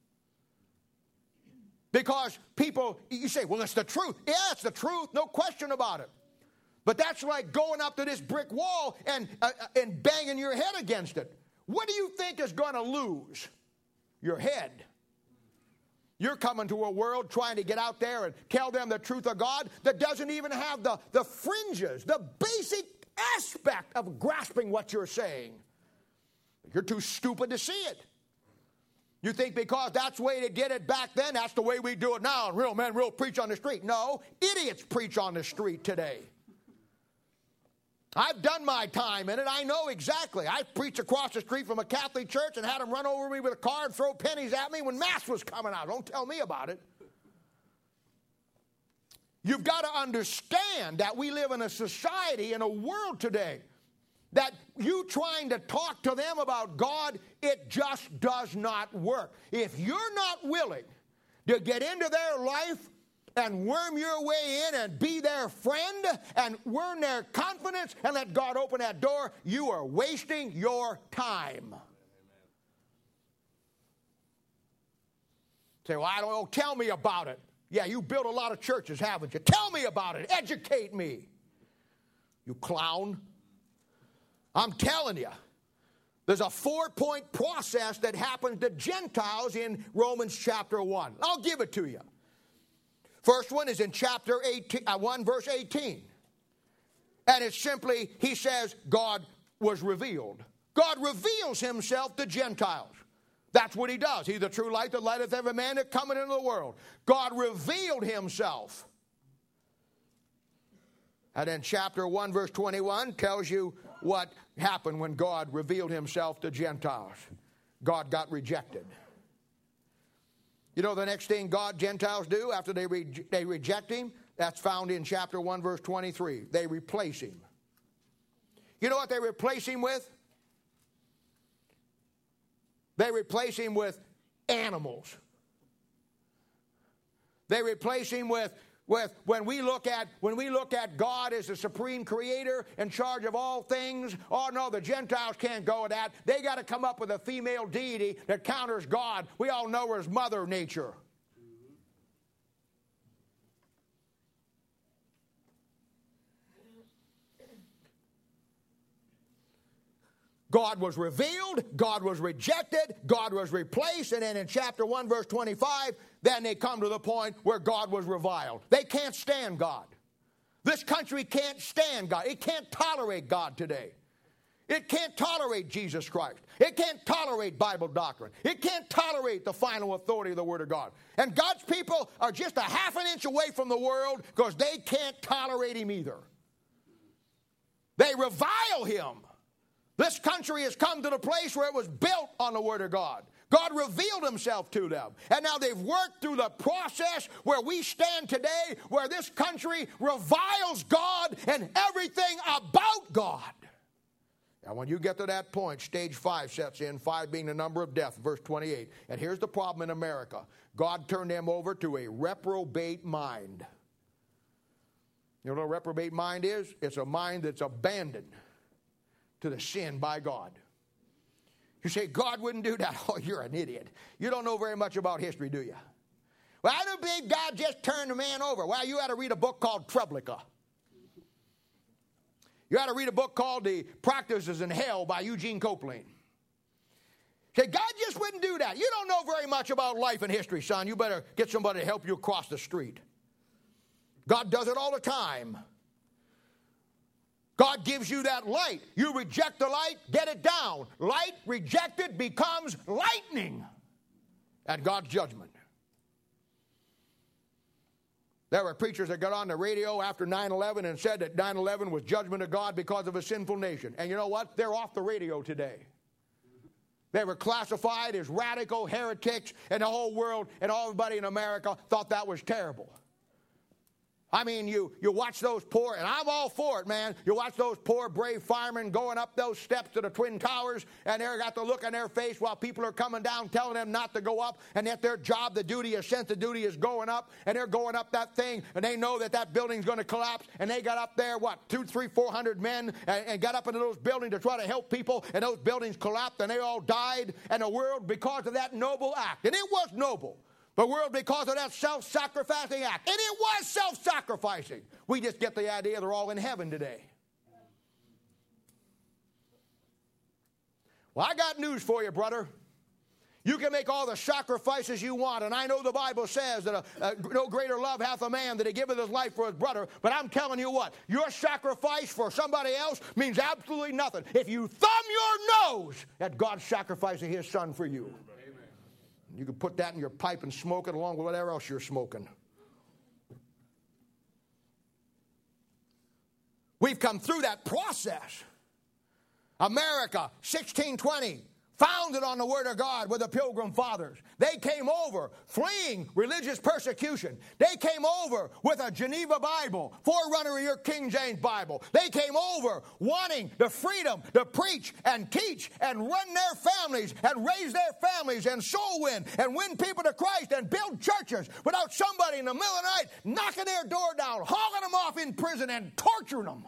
Because people, you say, well, it's the truth. Yeah, it's the truth, no question about it. But that's like going up to this brick wall and banging your head against it. What do you think is going to lose? Your head. You're coming to a world trying to get out there and tell them the truth of God that doesn't even have the fringes, the basic aspect of grasping what you're saying. You're too stupid to see it. You think because that's the way they did it back then, that's the way we do it now, and real men will preach on the street. No, idiots preach on the street today. I've done my time in it. I know exactly. I preached across the street from a Catholic church and had them run over me with a car and throw pennies at me when Mass was coming out. Don't tell me about it. You've got to understand that we live in a society, in a world today, that you trying to talk to them about God, it just does not work. If you're not willing to get into their life and worm your way in and be their friend and earn their confidence and let God open that door, you are wasting your time. Amen. Say, well, I don't know. Tell me about it. Yeah, you built a lot of churches, haven't you? Tell me about it. Educate me. You clown. I'm telling you, there's a 4-point process that happens to Gentiles in Romans chapter 1. I'll give it to you. First one is in chapter 1, verse 18. And it's simply, he says, God was revealed. God reveals himself to Gentiles. That's what he does. He's the true light that lighteth every man that cometh into the world. God revealed himself. And then chapter 1, verse 21 tells you what happened when God revealed himself to Gentiles. God got rejected. You know the next thing Gentiles do after they reject him? That's found in chapter 1, verse 23. They replace him. You know what they replace him with? They replace him with animals. They replace him with when we look at God as the supreme creator in charge of all things. Oh no, the Gentiles can't go with that. They got to come up with a female deity that counters God. We all know her as Mother Nature. God was revealed, God was rejected, God was replaced, and then in chapter 1, verse 25, then they come to the point where God was reviled. They can't stand God. This country can't stand God. It can't tolerate God today. It can't tolerate Jesus Christ. It can't tolerate Bible doctrine. It can't tolerate the final authority of the Word of God. And God's people are just a half an inch away from the world because they can't tolerate Him either. They revile Him. This country has come to the place where it was built on the Word of God. God revealed Himself to them. And now they've worked through the process where we stand today, where this country reviles God and everything about God. And when you get to that point, stage 5 sets in, 5 being the number of death, verse 28. And here's the problem in America. God turned them over to a reprobate mind. You know what a reprobate mind is? It's a mind that's abandoned to the sin by God. You say, God wouldn't do that. Oh, you're an idiot. You don't know very much about history, do you? Well, I don't believe God just turned a man over. Well, you ought to read a book called Treblinka. You ought to read a book called The Practices in Hell by Eugene Copeland. Say, God just wouldn't do that. You don't know very much about life and history, son. You better get somebody to help you across the street. God does it all the time. God gives you that light. You reject the light, get it down. Light rejected becomes lightning at God's judgment. There were preachers that got on the radio after 9/11 and said that 9/11 was judgment of God because of a sinful nation. And you know what? They're off the radio today. They were classified as radical heretics, and the whole world and everybody in America thought that was terrible. I mean, you watch those poor, and I'm all for it, man. You watch those poor, brave firemen going up those steps to the Twin Towers, and they've got the look on their face while people are coming down telling them not to go up, and yet their job, the duty, a sense of duty is going up, and they're going up that thing, and they know that that building's going to collapse, and they got up there, 200, 300, 400 men, and got up into those buildings to try to help people, and those buildings collapsed, and they all died, and the world, because of that noble act, and it was noble, the world, because of that self-sacrificing act. And it was self-sacrificing. We just get the idea they're all in heaven today. Well, I got news for you, brother. You can make all the sacrifices you want, and I know the Bible says that no greater love hath a man than he giveth his life for his brother, but I'm telling you what, your sacrifice for somebody else means absolutely nothing if you thumb your nose at God sacrificing His Son for you. You can put that in your pipe and smoke it along with whatever else you're smoking. We've come through that process. America, 1620, founded on the Word of God with the Pilgrim Fathers. They came over fleeing religious persecution. They came over with a Geneva Bible, forerunner of your King James Bible. They came over wanting the freedom to preach and teach and run their families and raise their families and soul win and win people to Christ and build churches without somebody in the middle of the night knocking their door down, hauling them off in prison and torturing them.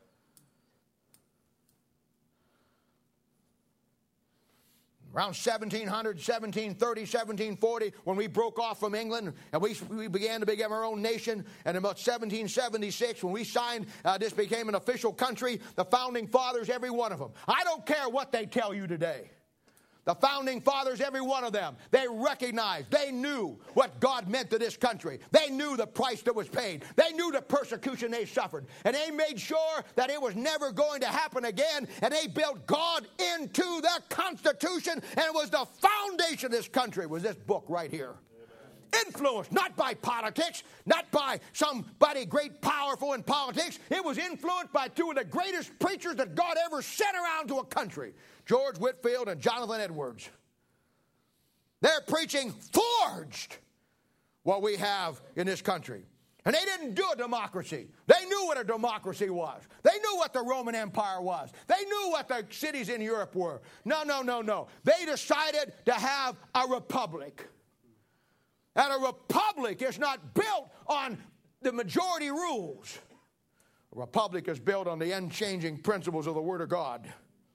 Around 1700, 1730, 1740, when we broke off from England and we began to become our own nation, and in about 1776, when we signed, this became an official country, the Founding Fathers, every one of them. I don't care what they tell you today. The Founding Fathers, every one of them, they recognized, they knew what God meant to this country. They knew the price that was paid. They knew the persecution they suffered. And they made sure that it was never going to happen again. And they built God into the Constitution. And it was the foundation of this country, was this book right here. Influenced not by politics, not by somebody great powerful in politics. It was influenced by two of the greatest preachers that God ever sent around to a country, George Whitefield and Jonathan Edwards. They're preaching forged what we have in this country. And they didn't do a democracy. They knew what a democracy was. They knew what the Roman Empire was. They knew what the cities in Europe were. No. They decided to have a republic. And a republic is not built on the majority rules. A republic is built on the unchanging principles of the Word of God.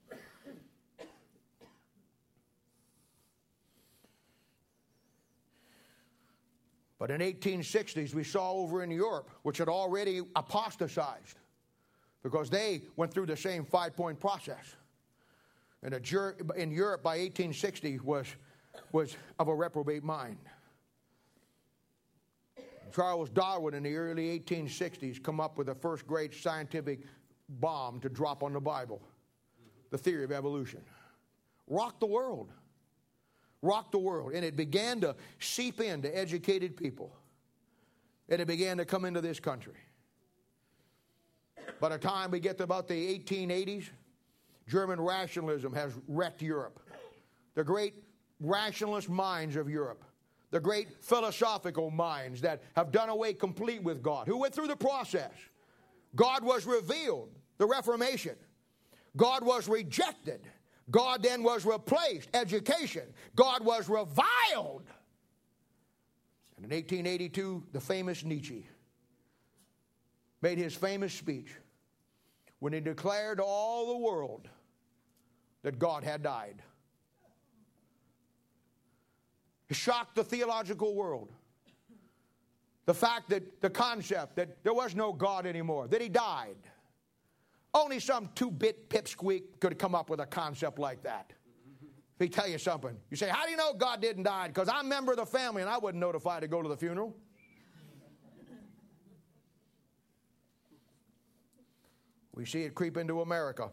But in 1860s, we saw over in Europe, which had already apostatized, because they went through the same 5-point process. And in Europe by 1860 was of a reprobate mind. Charles Darwin in the early 1860s come up with the first great scientific bomb to drop on the Bible, the theory of evolution. Rocked the world. Rocked the world. And it began to seep into educated people. And it began to come into this country. By the time we get to about the 1880s, German rationalism has wrecked Europe. The great rationalist minds of Europe, the great philosophical minds that have done away complete with God, who went through the process. God was revealed, the Reformation. God was rejected. God then was replaced, education. God was reviled. And in 1882, the famous Nietzsche made his famous speech when he declared to all the world that God had died. It shocked the theological world. The fact that the concept that there was no God anymore, that he died. Only some two-bit pipsqueak could come up with a concept like that. Let me tell you something. You say, how do you know God didn't die? Because I'm a member of the family and I wasn't notified to go to the funeral. We see it creep into America.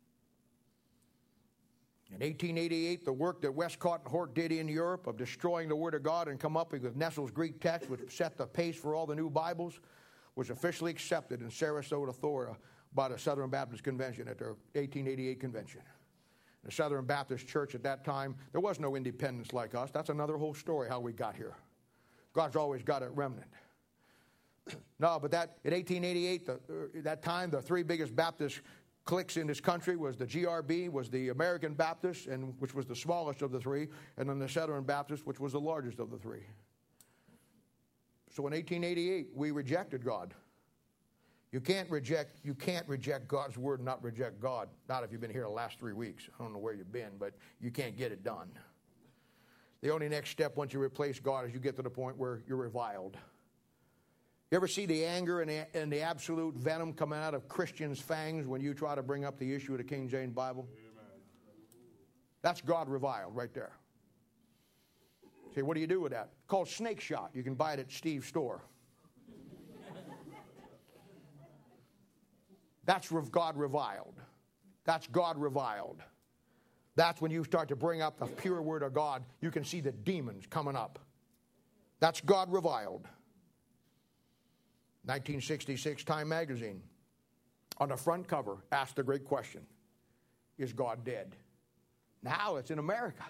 In 1888, the work that Westcott and Hort did in Europe of destroying the Word of God and come up with Nessel's Greek text, which set the pace for all the new Bibles, was officially accepted in Sarasota, Florida by the Southern Baptist Convention at their 1888 convention. The Southern Baptist Church at that time, there was no independence like us. That's another whole story how we got here. God's always got a remnant. No, but in 1888, that time, the three biggest Baptist cliques in this country was the GRB, was the American Baptist, and which was the smallest of the three, and then the Southern Baptist, which was the largest of the three. So in 1888, we rejected God. You can't reject God's word and not reject God. Not if you've been here the last 3 weeks. I don't know where you've been, but you can't get it done. The only next step once you replace God is you get to the point where you're reviled. You ever see the anger and the absolute venom coming out of Christians' fangs when you try to bring up the issue of the King James Bible? Amen. That's God reviled right there. Say, what do you do with that? It's called snake shot. You can buy it at Steve's store. That's God reviled. That's God reviled. That's when you start to bring up the pure word of God, you can see the demons coming up. That's God reviled. 1966 Time magazine, on the front cover, asked the great question, is God dead? Now it's in America.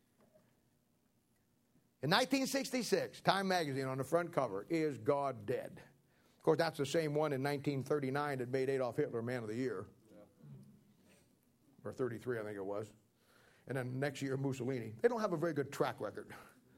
In 1966, Time magazine on the front cover, is God dead? Of course, that's the same one in 1939 that made Adolf Hitler Man of the Year. Or 33, I think it was. And then next year, Mussolini. They don't have a very good track record.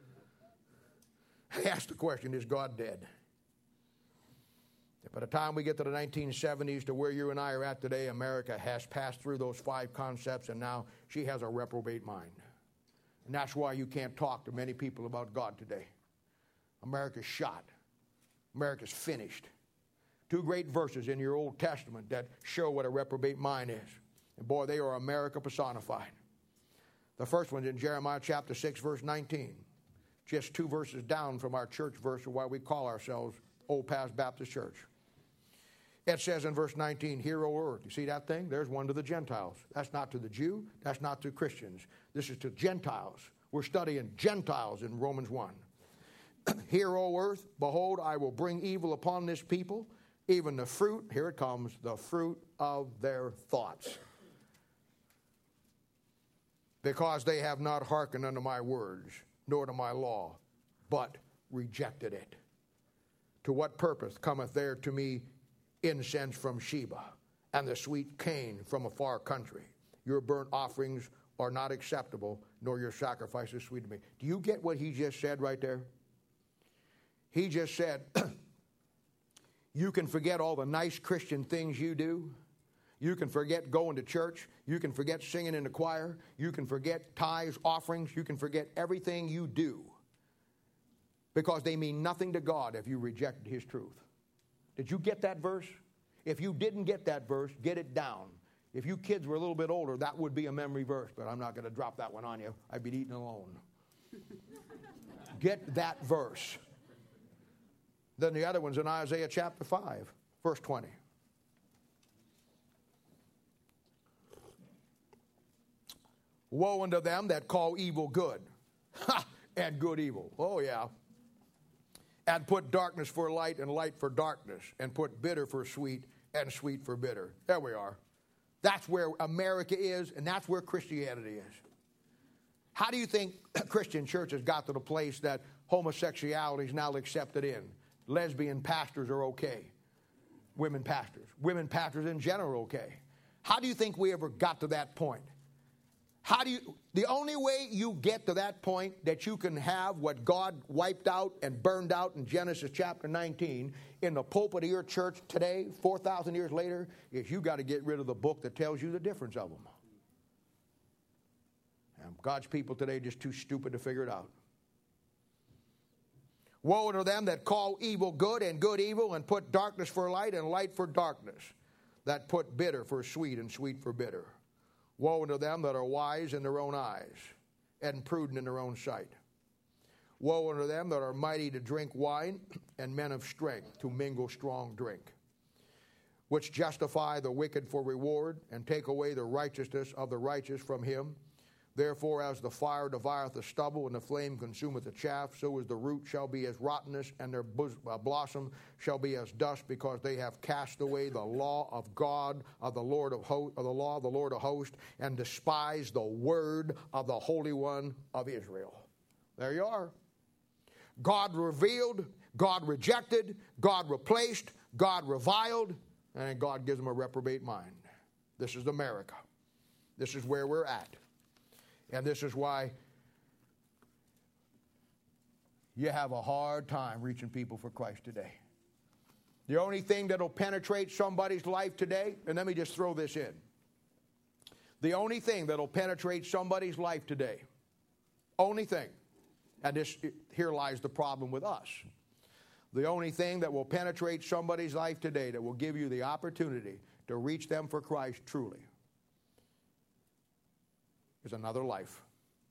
They asked the question, is God dead? By the time we get to the 1970s to where you and I are at today, America has passed through those 5 concepts, and now she has a reprobate mind. And that's why you can't talk to many people about God today. America's shot. America's finished. 2 great verses in your Old Testament that show what a reprobate mind is. And boy, they are America personified. The first one's in Jeremiah chapter 6, verse 19. Just 2 verses down from our church verse of why we call ourselves Old Paths Baptist Church. It says in verse 19, hear, O earth. You see that thing? There's one to the Gentiles. That's not to the Jew. That's not to Christians. This is to Gentiles. We're studying Gentiles in Romans 1. Hear, O earth, behold, I will bring evil upon this people, even the fruit, here it comes, the fruit of their thoughts. Because they have not hearkened unto my words, nor to my law, but rejected it. To what purpose cometh there to me incense from Sheba, and the sweet cane from a far country? Your burnt offerings are not acceptable, nor your sacrifices sweet to me. Do you get what he just said right there? He just said, you can forget all the nice Christian things you do. You can forget going to church. You can forget singing in the choir. You can forget tithes, offerings. You can forget everything you do, because they mean nothing to God if you reject his truth. Did you get that verse? If you didn't get that verse, get it down. If you kids were a little bit older, that would be a memory verse, but I'm not going to drop that one on you. I'd be eating alone. Get that verse. Then the other one's in Isaiah chapter 5, verse 20. Woe unto them that call evil good, and good evil. Oh, yeah. And put darkness for light and light for darkness, and put bitter for sweet and sweet for bitter. There we are. That's where America is, and that's where Christianity is. How do you think Christian churches got to the place that homosexuality is now accepted in? Lesbian pastors are okay. Women pastors in general are okay. How do you think we ever got to that point? The only way you get to that point that you can have what God wiped out and burned out in Genesis chapter 19 in the pulpit of your church today, 4,000 years later, is you got to get rid of the book that tells you the difference of them. And God's people today are just too stupid to figure it out. Woe unto them that call evil good and good evil, and put darkness for light and light for darkness, that put bitter for sweet and sweet for bitter. Woe unto them that are wise in their own eyes, and prudent in their own sight. Woe unto them that are mighty to drink wine, and men of strength to mingle strong drink, which justify the wicked for reward, and take away the righteousness of the righteous from him. Therefore, as the fire devoureth the stubble, and the flame consumeth the chaff, so is the root shall be as rottenness, and their blossom shall be as dust, because they have cast away the law of God, of the Lord of hosts, of the law of the Lord of hosts, and despised the word of the Holy One of Israel. There you are. God revealed, God rejected, God replaced, God reviled, and God gives them a reprobate mind. This is America. This is where we're at. And this is why you have a hard time reaching people for Christ today. The only thing that will penetrate somebody's life today, and let me just throw this in. The only thing that will penetrate somebody's life today, only thing, and here lies the problem with us. The only thing that will penetrate somebody's life today that will give you the opportunity to reach them for Christ truly is another life.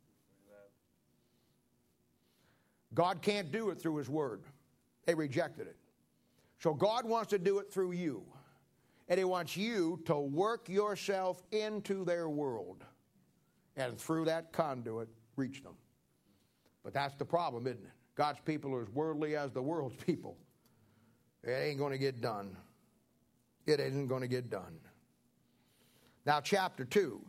God can't do it through His Word. They rejected it. So God wants to do it through you. And He wants you to work yourself into their world. And through that conduit, reach them. But that's the problem, isn't it? God's people are as worldly as the world's people. It ain't going to get done. It isn't going to get done. Now, chapter 2.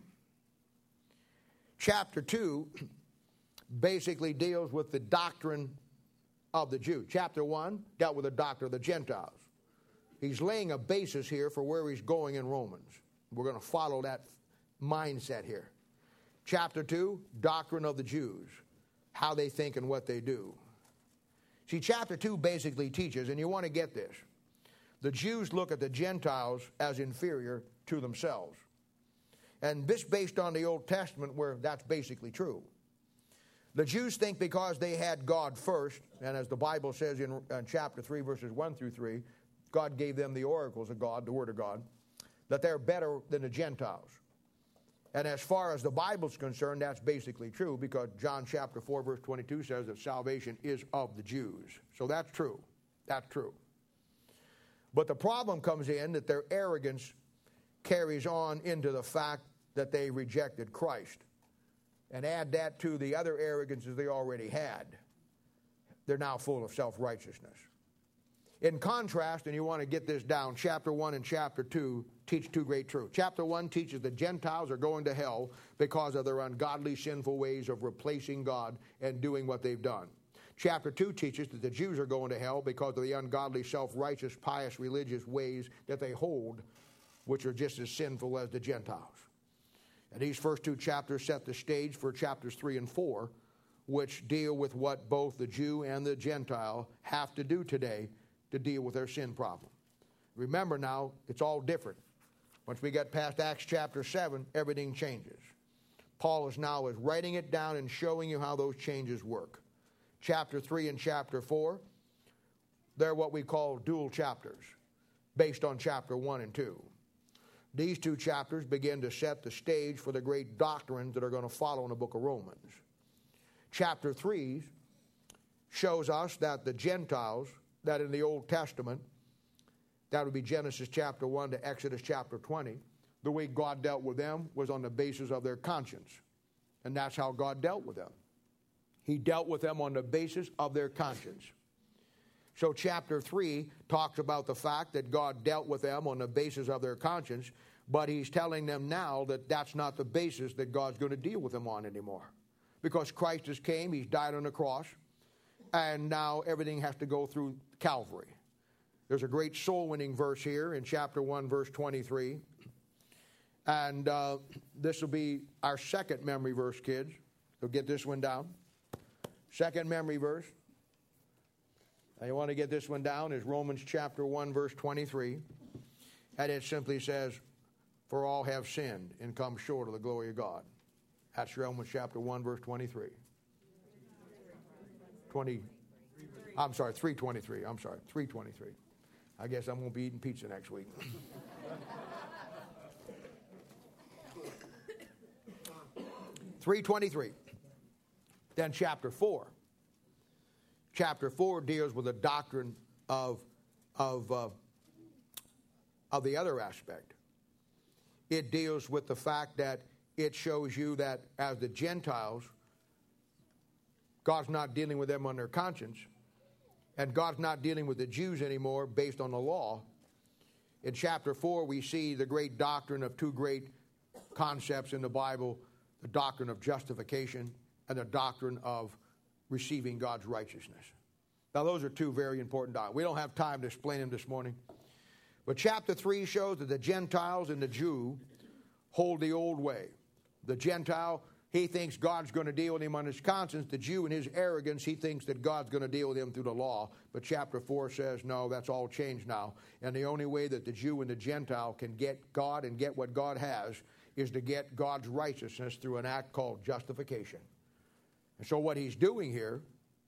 Chapter 2 basically deals with the doctrine of the Jew. Chapter 1 dealt with the doctrine of the Gentiles. He's laying a basis here for where he's going in Romans. We're going to follow that mindset here. Chapter 2, doctrine of the Jews, how they think and what they do. See, chapter 2 basically teaches, and you want to get this, the Jews look at the Gentiles as inferior to themselves. And this based on the Old Testament where that's basically true. The Jews think because they had God first, and as the Bible says in chapter 3, verses 1 through 3, God gave them the oracles of God, the Word of God, that they're better than the Gentiles. And as far as the Bible's concerned, that's basically true because John chapter 4, verse 22 says that salvation is of the Jews. So that's true. That's true. But the problem comes in that their arrogance carries on into the fact that they rejected Christ. And add that to the other arrogances they already had. They're now full of self-righteousness. In contrast, and you want to get this down, chapter 1 and chapter 2 teach two great truths. Chapter 1 teaches the Gentiles are going to hell because of their ungodly, sinful ways of replacing God and doing what they've done. Chapter 2 teaches that the Jews are going to hell because of the ungodly, self-righteous, pious, religious ways that they hold, which are just as sinful as the Gentiles. And these first two chapters set the stage for chapters 3 and 4, which deal with what both the Jew and the Gentile have to do today to deal with their sin problem. Remember now, it's all different. Once we get past Acts chapter 7, everything changes. Paul is now writing it down and showing you how those changes work. Chapter 3 and chapter 4, they're what we call dual chapters, based on chapter 1 and 2. these two chapters begin to set the stage for the great doctrines that are going to follow in the book of Romans. Chapter 3 shows us that the Gentiles, that in the Old Testament, that would be Genesis chapter 1 to Exodus chapter 20, the way God dealt with them was on the basis of their conscience. And that's how God dealt with them. He dealt with them on the basis of their conscience. So chapter 3 talks about the fact that God dealt with them on the basis of their conscience, but he's telling them now that that's not the basis that God's going to deal with them on anymore. Because Christ has came, he's died on the cross, and now everything has to go through Calvary. There's a great soul-winning verse here in chapter 1, verse 23. And this will be our second memory verse, kids. So get this one down. Second memory verse. Now you want to get this one down, is Romans chapter 1, verse 23. And it simply says, for all have sinned and come short of the glory of God. That's Romans chapter 1, verse 23. 323. I'm sorry, 323. I guess I won't be eating pizza next week. (323). Then chapter 4. Chapter 4 deals with the doctrine of the other aspect. It deals with the fact that it shows you that as the Gentiles, God's not dealing with them on their conscience, and God's not dealing with the Jews anymore based on the law. In chapter 4, we see the great doctrine of two great concepts in the Bible, the doctrine of justification and the doctrine of receiving God's righteousness. Now, those are two very important doctrines. We don't have time to explain them this morning. But chapter 3 shows that the Gentiles and the Jew hold the old way. The Gentile, he thinks God's going to deal with him on his conscience. The Jew, in his arrogance, he thinks that God's going to deal with him through the law. But chapter 4 says, no, that's all changed now. And the only way that the Jew and the Gentile can get God and get what God has is to get God's righteousness through an act called justification. And so what he's doing here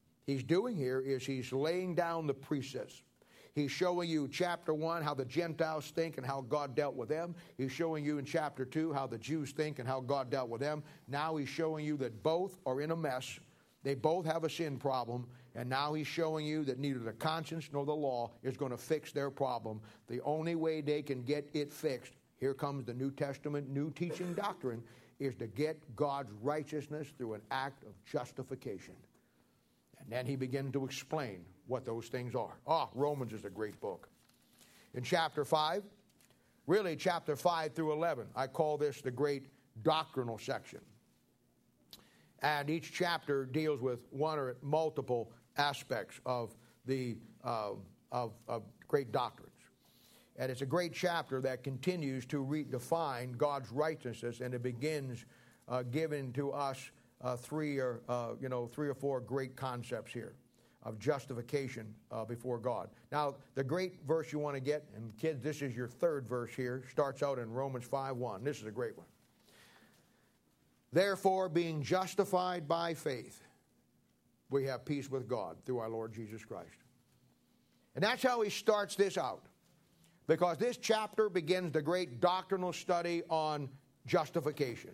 is he's laying down the precepts. He's showing you chapter 1 how the Gentiles think and how God dealt with them. He's showing you in chapter 2 how the Jews think and how God dealt with them. Now he's showing you that both are in a mess. They both have a sin problem. And now he's showing you that neither the conscience nor the law is going to fix their problem. The only way they can get it fixed, here comes the New Testament, new teaching doctrine, is to get God's righteousness through an act of justification. And then he began to explain what those things are. Romans is a great book. In chapter 5, really chapter 5 through 11, I call this the great doctrinal section. And each chapter deals with one or multiple aspects of the of great doctrines. And it's a great chapter that continues to redefine God's righteousness, and it begins giving to us three or four great concepts here of justification before God. Now, the great verse you want to get, and kids, this is your third verse here, starts out in Romans 5:1. This is a great one. Therefore, being justified by faith, we have peace with God through our Lord Jesus Christ. And that's how he starts this out. Because this chapter begins the great doctrinal study on justification.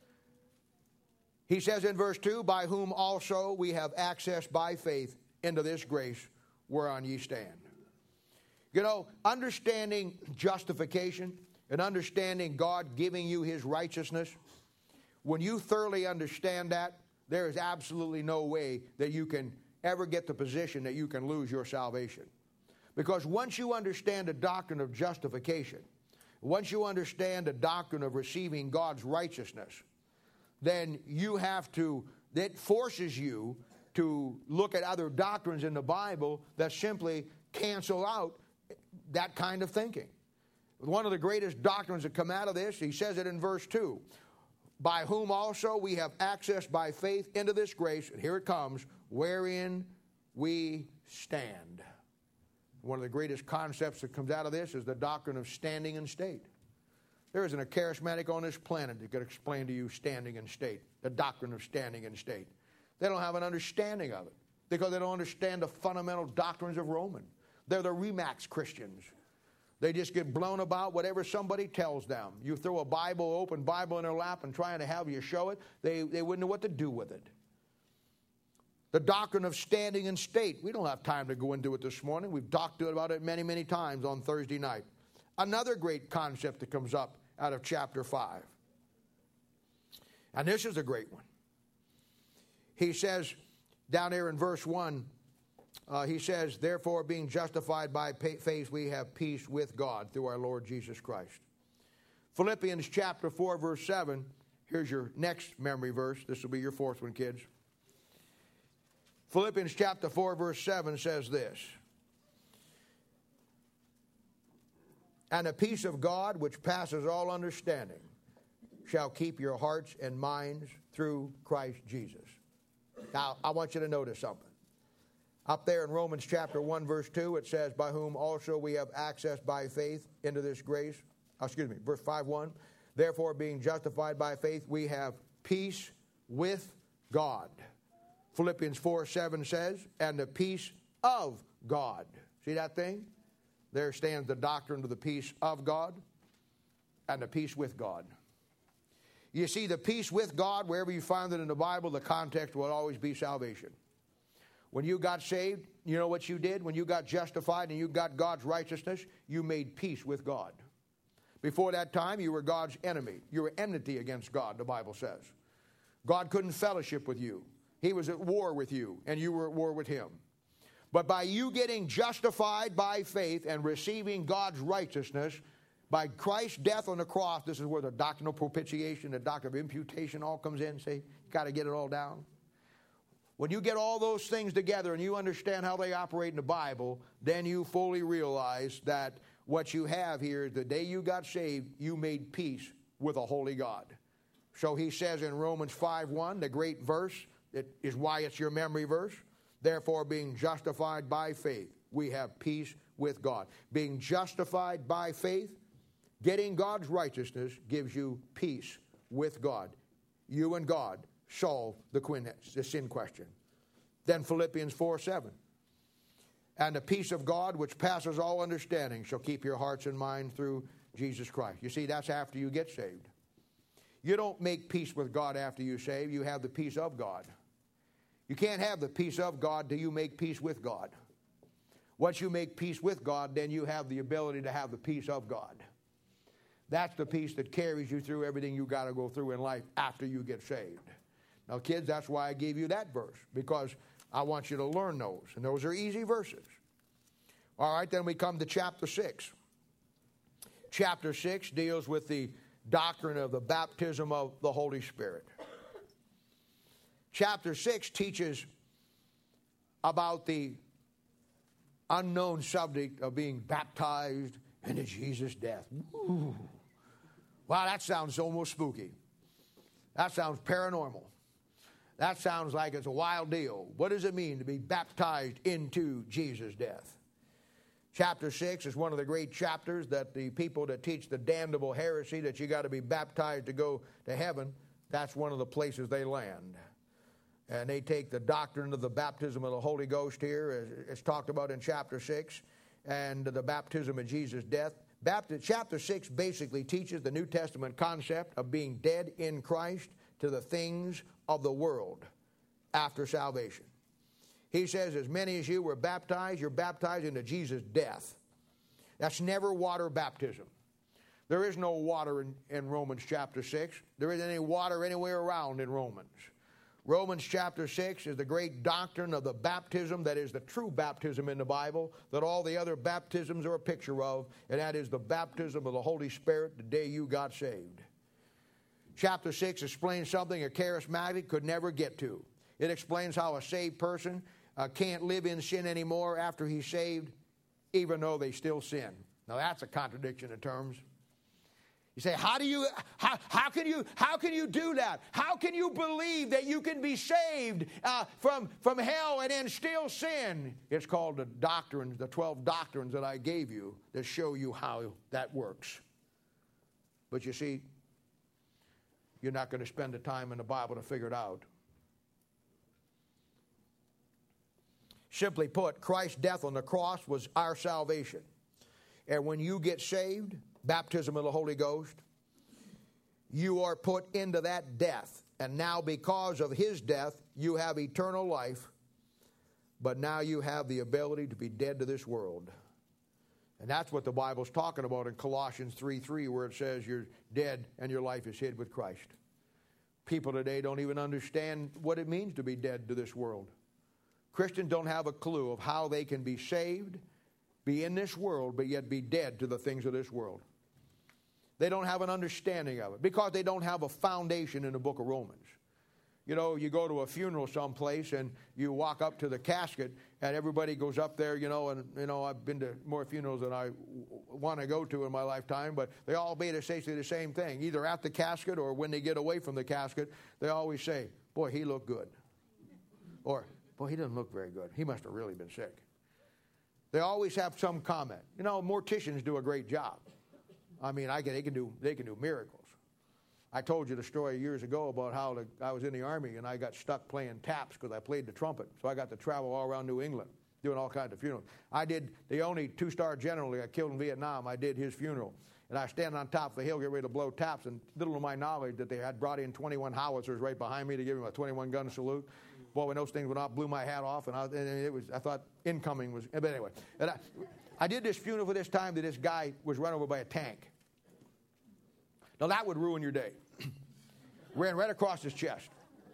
He says in verse 2, by whom also we have access by faith into this grace whereon ye stand. You know, understanding justification and understanding God giving you his righteousness, when you thoroughly understand that, there is absolutely no way that you can ever get the position that you can lose your salvation. Because once you understand the doctrine of justification, once you understand the doctrine of receiving God's righteousness, then that forces you to look at other doctrines in the Bible that simply cancel out that kind of thinking. One of the greatest doctrines that come out of this, he says it in verse 2, by whom also we have access by faith into this grace, and here it comes, wherein we stand. One of the greatest concepts that comes out of this is the doctrine of standing in state. There isn't a charismatic on this planet that could explain to you standing in state, the doctrine of standing in state. They don't have an understanding of it because they don't understand the fundamental doctrines of Romans. They're the Remax Christians. They just get blown about whatever somebody tells them. You throw a Bible, open Bible in their lap and trying to have you show it, they wouldn't know what to do with it. The doctrine of standing in state. We don't have time to go into it this morning. We've talked about it many, many times on Thursday night. Another great concept that comes up out of chapter 5. And this is a great one. He says, down there in verse 1, he says, therefore, being justified by faith, we have peace with God through our Lord Jesus Christ. Philippians chapter 4, verse 7. Here's your next memory verse. This will be your fourth one, kids. Philippians chapter 4, verse 7 says this. And the peace of God, which passes all understanding, shall keep your hearts and minds through Christ Jesus. Now, I want you to notice something. Up there in Romans chapter 1, verse 2, it says, by whom also we have access by faith into this grace. Verse 5:1. Therefore, being justified by faith, we have peace with God. Philippians 4:7 says, and the peace of God. See that thing? There stands the doctrine of the peace of God and the peace with God. You see, the peace with God, wherever you find it in the Bible, the context will always be salvation. When you got saved, you know what you did? When you got justified and you got God's righteousness, you made peace with God. Before that time, you were God's enemy. You were enmity against God, the Bible says. God couldn't fellowship with you. He was at war with you, and you were at war with him. But by you getting justified by faith and receiving God's righteousness, by Christ's death on the cross, this is where the doctrine of propitiation, the doctrine of imputation all comes in. See, you got to get it all down. When you get all those things together and you understand how they operate in the Bible, then you fully realize that what you have here, the day you got saved, you made peace with a holy God. So he says in Romans 5:1, the great verse, it is why it's your memory verse. Therefore, being justified by faith, we have peace with God. Being justified by faith, getting God's righteousness gives you peace with God. You and God solve the sin question. Then Philippians 4:7. And the peace of God, which passes all understanding, shall keep your hearts and minds through Jesus Christ. You see, that's after you get saved. You don't make peace with God after you're saved. You have the peace of God. You can't have the peace of God till you make peace with God. Once you make peace with God, then you have the ability to have the peace of God. That's the peace that carries you through everything you got to go through in life after you get saved. Now, kids, that's why I gave you that verse, because I want you to learn those, and those are easy verses. All right, then we come to chapter 6. Chapter 6 deals with the doctrine of the baptism of the Holy Spirit. Chapter 6 teaches about the unknown subject of being baptized into Jesus' death. Ooh. Wow, that sounds almost spooky. That sounds paranormal. That sounds like it's a wild deal. What does it mean to be baptized into Jesus' death? Chapter 6 is one of the great chapters that the people that teach the damnable heresy that you got to be baptized to go to heaven, that's one of the places they land. And they take the doctrine of the baptism of the Holy Ghost here, as it's talked about in chapter 6, and the baptism of Jesus' death. Chapter 6 basically teaches the New Testament concept of being dead in Christ to the things of the world after salvation. He says, as many as you were baptized, you're baptized into Jesus' death. That's never water baptism. There is no water in Romans chapter 6. There isn't any water anywhere around in Romans. Romans chapter 6 is the great doctrine of the baptism that is the true baptism in the Bible, that all the other baptisms are a picture of, and that is the baptism of the Holy Spirit the day you got saved. Chapter 6 explains something a charismatic could never get to. It explains how a saved person can't live in sin anymore after he's saved, even though they still sin. Now that's a contradiction in terms. You say, how can you do that? How can you believe that you can be saved from hell and then still sin? It's called the doctrines, the 12 doctrines that I gave you that show you how that works. But you see, you're not going to spend the time in the Bible to figure it out. Simply put, Christ's death on the cross was our salvation. And when you get saved, baptism of the Holy Ghost, you are put into that death. And now because of his death, you have eternal life. But now you have the ability to be dead to this world. And that's what the Bible's talking about in Colossians 3:3, where it says you're dead and your life is hid with Christ. People today don't even understand what it means to be dead to this world. Christians don't have a clue of how they can be saved, be in this world, but yet be dead to the things of this world. They don't have an understanding of it because they don't have a foundation in the book of Romans. You know, you go to a funeral someplace and you walk up to the casket and everybody goes up there, and I've been to more funerals than I want to go to in my lifetime, but they all say the same thing. Either at the casket or when they get away from the casket, they always say, boy, he looked good. Or, boy, he doesn't look very good. He must have really been sick. They always have some comment. You know, morticians do a great job. I mean, they can do miracles. I told you the story years ago about how I was in the Army and I got stuck playing taps because I played the trumpet. So I got to travel all around New England doing all kinds of funerals. I did the only 2-star general that got killed in Vietnam. I did his funeral. And I was standing on top of a hill, getting ready to blow taps, and little to my knowledge that they had brought in 21 howitzers right behind me to give him a 21-gun salute. Boy, when those things went off, blew my hat off, and I thought incoming was. But anyway, and I did this funeral for this time that this guy was run over by a tank. Now that would ruin your day. Ran right across his chest.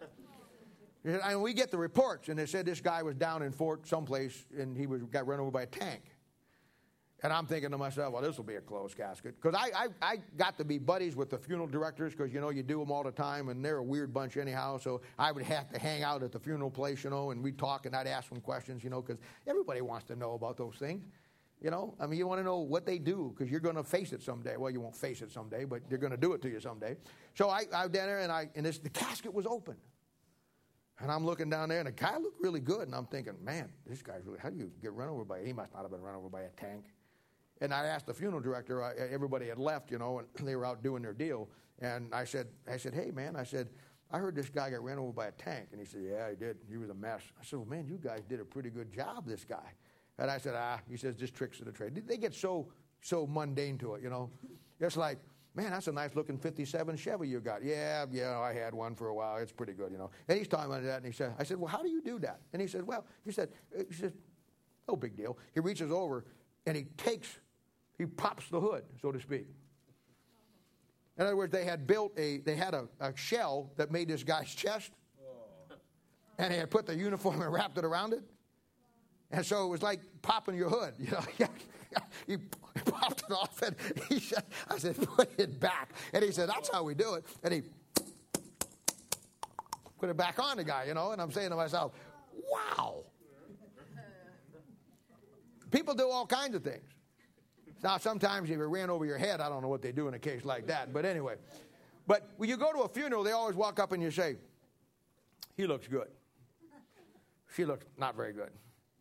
And we get the reports, and they said this guy was down in Fort someplace, and he got run over by a tank. And I'm thinking to myself, well, this will be a closed casket. Because I got to be buddies with the funeral directors because, you do them all the time, and they're a weird bunch anyhow. So I would have to hang out at the funeral place, and we'd talk, and I'd ask them questions, because everybody wants to know about those things. You want to know what they do because you're going to face it someday. Well, you won't face it someday, but they're going to do it to you someday. So I was down there, and the casket was open. And I'm looking down there, and the guy looked really good. And I'm thinking, man, this guy's really, how do you get run over by, he must not have been run over by a tank. And I asked the funeral director, everybody had left, and they were out doing their deal. And I said, hey, man, I heard this guy got ran over by a tank. And he said, yeah, he did. He was a mess. I said, well, man, you guys did a pretty good job, this guy. And I said, he says, just tricks of the trade. They get so mundane to it, It's like, man, that's a nice-looking 57 Chevy you got. Yeah, I had one for a while. It's pretty good, And he's talking about that, and I said, well, how do you do that? And he said, no big deal. He reaches over, and he pops the hood, so to speak. In other words, they had a shell that made this guy's chest, and they had put the uniform and wrapped it around it. And so it was like popping your hood, He popped it off, and I said, put it back. And he said, that's how we do it. And he put it back on the guy, And I'm saying to myself, wow. People do all kinds of things. Now, sometimes if it ran over your head, I don't know what they do in a case like that. But anyway. But when you go to a funeral, they always walk up and you say, he looks good. She looks not very good.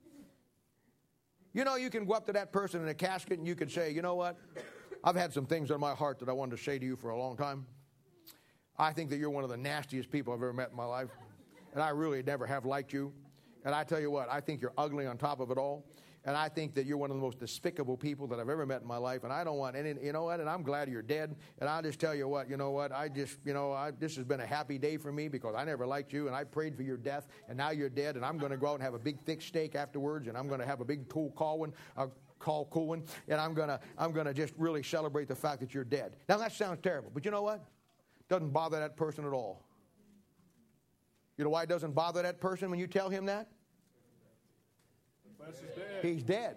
You can go up to that person in a casket and you can say, you know what? I've had some things on my heart that I wanted to say to you for a long time. I think that you're one of the nastiest people I've ever met in my life. And I really never have liked you. And I tell you what, I think you're ugly on top of it all. And I think that you're one of the most despicable people that I've ever met in my life. And I don't want any, and I'm glad you're dead. And I'll just tell you what, this has been a happy day for me because I never liked you and I prayed for your death. And now you're dead. And I'm going to go out and have a big thick steak afterwards. And I'm going to have a big cool one. And I'm going to just really celebrate the fact that you're dead. Now that sounds terrible. But you know what? Doesn't bother that person at all. You know why it doesn't bother that person when you tell him that? He's dead.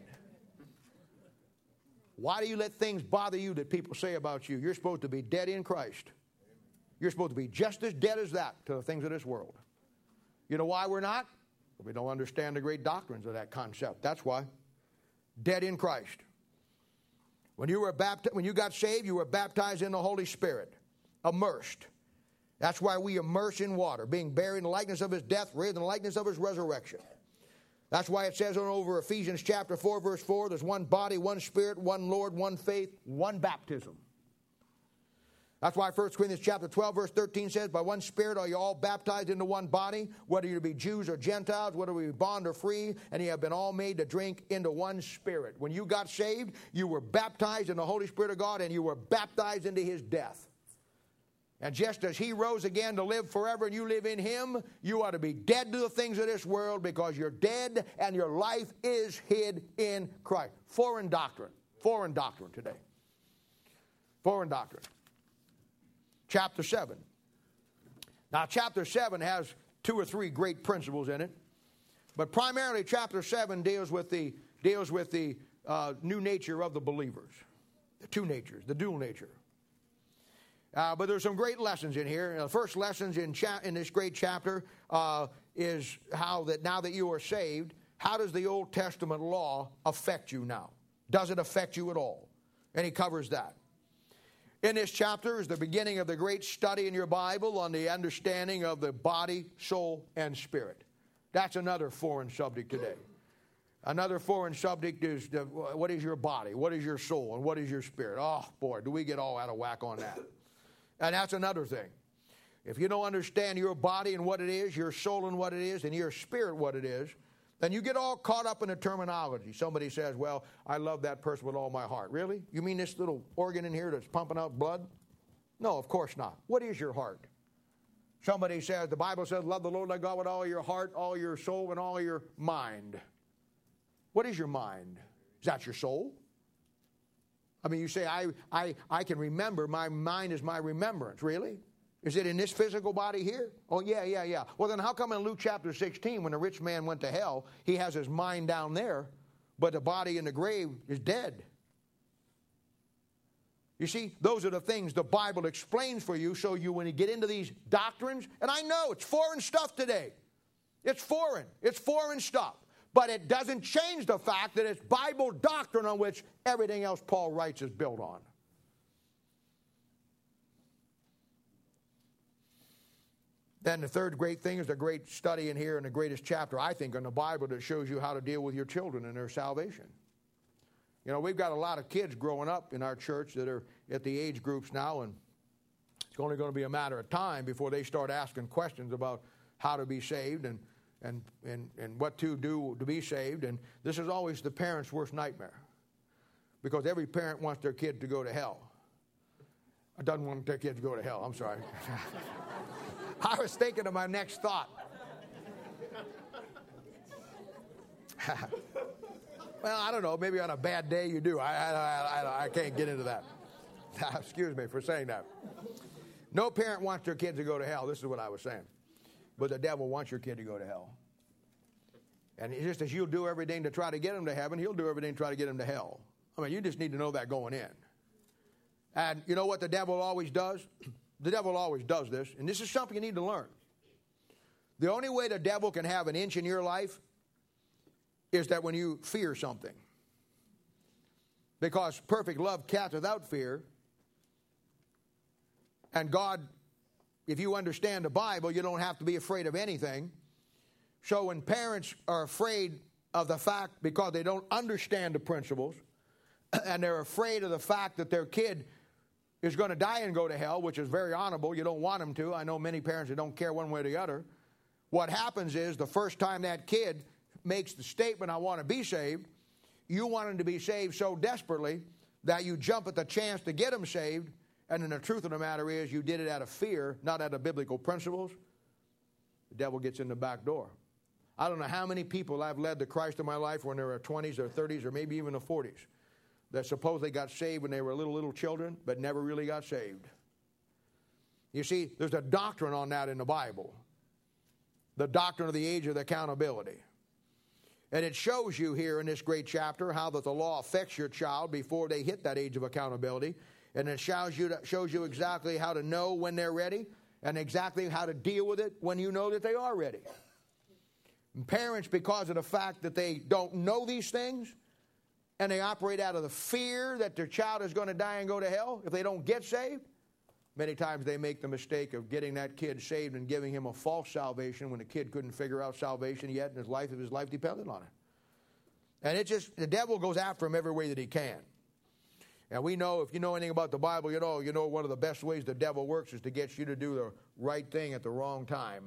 Why do you let things bother you that people say about you? You're supposed to be dead in Christ. You're supposed to be just as dead as that to the things of this world. You know why we're not? We don't understand the great doctrines of that concept. That's why. Dead in Christ. When you got saved, you were baptized in the Holy Spirit. Immersed. That's why we immerse in water, being buried in the likeness of his death, raised in the likeness of his resurrection. That's why it says over Ephesians chapter 4, verse 4, there's one body, one spirit, one Lord, one faith, one baptism. That's why 1 Corinthians chapter 12, verse 13 says, by one Spirit are you all baptized into one body, whether you be Jews or Gentiles, whether we be bond or free, and you have been all made to drink into one Spirit. When you got saved, you were baptized in the Holy Spirit of God, and you were baptized into His death. And just as He rose again to live forever and you live in Him, you ought to be dead to the things of this world because you're dead and your life is hid in Christ. Foreign doctrine today. Foreign doctrine. Chapter 7. Now, chapter 7 has 2 or 3 great principles in it, but primarily chapter 7 deals with the new nature of the believers, the two natures, the dual nature. But there's some great lessons in here. The first lessons in this great chapter is how that now that you are saved, how does the Old Testament law affect you now? Does it affect you at all? And he covers that. In this chapter is the beginning of the great study in your Bible on the understanding of the body, soul, and spirit. That's another foreign subject today. Another foreign subject is what is your body, what is your soul, and what is your spirit? Oh, boy, do we get all out of whack on that. And that's another thing. If you don't understand your body and what it is, your soul and what it is, and your spirit what it is, then you get all caught up in the terminology. Somebody says, well, I love that person with all my heart. Really? You mean this little organ in here that's pumping out blood? No, of course not. What is your heart? Somebody says, the Bible says, love the Lord thy God with all your heart, all your soul, and all your mind. What is your mind? Is that your soul? I mean, you say, I can remember. My mind is my remembrance. Really? Is it in this physical body here? Oh, yeah. Well, then how come in Luke chapter 16, when the rich man went to hell, he has his mind down there, but the body in the grave is dead? You see, those are the things the Bible explains for you, so you, when you get into these doctrines, and I know it's foreign stuff today. It's foreign stuff. But it doesn't change the fact that it's Bible doctrine on which everything else Paul writes is built on. Then the third great thing is the great study in here in the greatest chapter, I think, in the Bible that shows you how to deal with your children and their salvation. You know, we've got a lot of kids growing up in our church that are at the age groups now, and it's only going to be a matter of time before they start asking questions about how to be saved and what to do to be saved. And this is always the parent's worst nightmare, because every parent wants their kid to go to hell. Or doesn't want their kid to go to hell, I'm sorry. I was thinking of my next thought. Well, I don't know. Maybe on a bad day you do. I can't get into that. Excuse me for saying that. No parent wants their kid to go to hell. This is what I was saying. But the devil wants your kid to go to hell. And just as you'll do everything to try to get him to heaven, he'll do everything to try to get him to hell. I mean, you just need to know that going in. And you know what the devil always does? The devil always does this, and this is something you need to learn. The only way the devil can have an inch in your life is that when you fear something. Because perfect love casteth out fear. And God, if you understand the Bible, you don't have to be afraid of anything. So when parents are afraid of the fact because they don't understand the principles, and they're afraid of the fact that their kid is going to die and go to hell, which is very honorable. You don't want them to. I know many parents that don't care one way or the other. What happens is the first time that kid makes the statement, I want to be saved, you want him to be saved so desperately that you jump at the chance to get him saved, and then the truth of the matter is you did it out of fear, not out of biblical principles. The devil gets in the back door. I don't know how many people I've led to Christ in my life when they were 20s or 30s or maybe even the 40s. That supposedly got saved when they were little children, but never really got saved. You see, there's a doctrine on that in the Bible. The doctrine of the age of accountability. And it shows you here in this great chapter how that the law affects your child before they hit that age of accountability. And it shows you exactly how to know when they're ready and exactly how to deal with it when you know that they are ready. And parents, because of the fact that they don't know these things, and they operate out of the fear that their child is going to die and go to hell if they don't get saved, many times they make the mistake of getting that kid saved and giving him a false salvation when the kid couldn't figure out salvation yet and his life depended on it. And the devil goes after him every way that he can. And we know, if you know anything about the Bible, you know one of the best ways the devil works is to get you to do the right thing at the wrong time.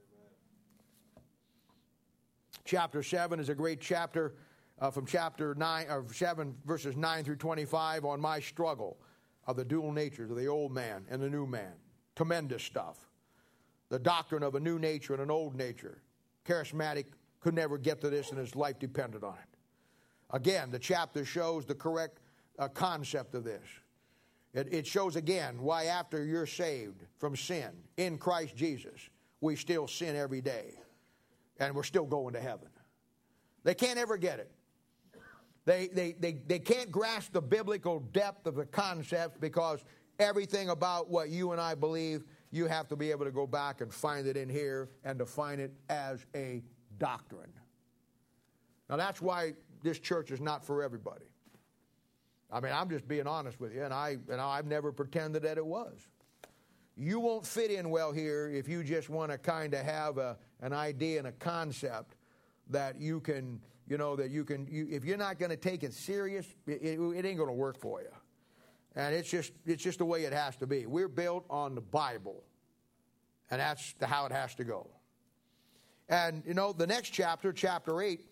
Chapter 7 is a great chapter from chapter 9, or 7, verses 9 through 25 on my struggle of the dual natures of the old man and the new man. Tremendous stuff. The doctrine of a new nature and an old nature. Charismatic could never get to this, and his life depended on it. Again, the chapter shows the correct concept of this. It shows again why after you're saved from sin in Christ Jesus, we still sin every day. And we're still going to heaven. They can't ever get it. They can't grasp the biblical depth of the concept, because everything about what you and I believe, you have to be able to go back and find it in here and define it as a doctrine. Now that's why this church is not for everybody. I mean, I'm just being honest with you, and I've never pretended that it was. You won't fit in well here if you just want to kind of have an idea and a concept that you can, if you're not going to take it serious, it ain't going to work for you. And it's just the way it has to be. We're built on the Bible, and that's how it has to go. And, the next chapter, chapter 8,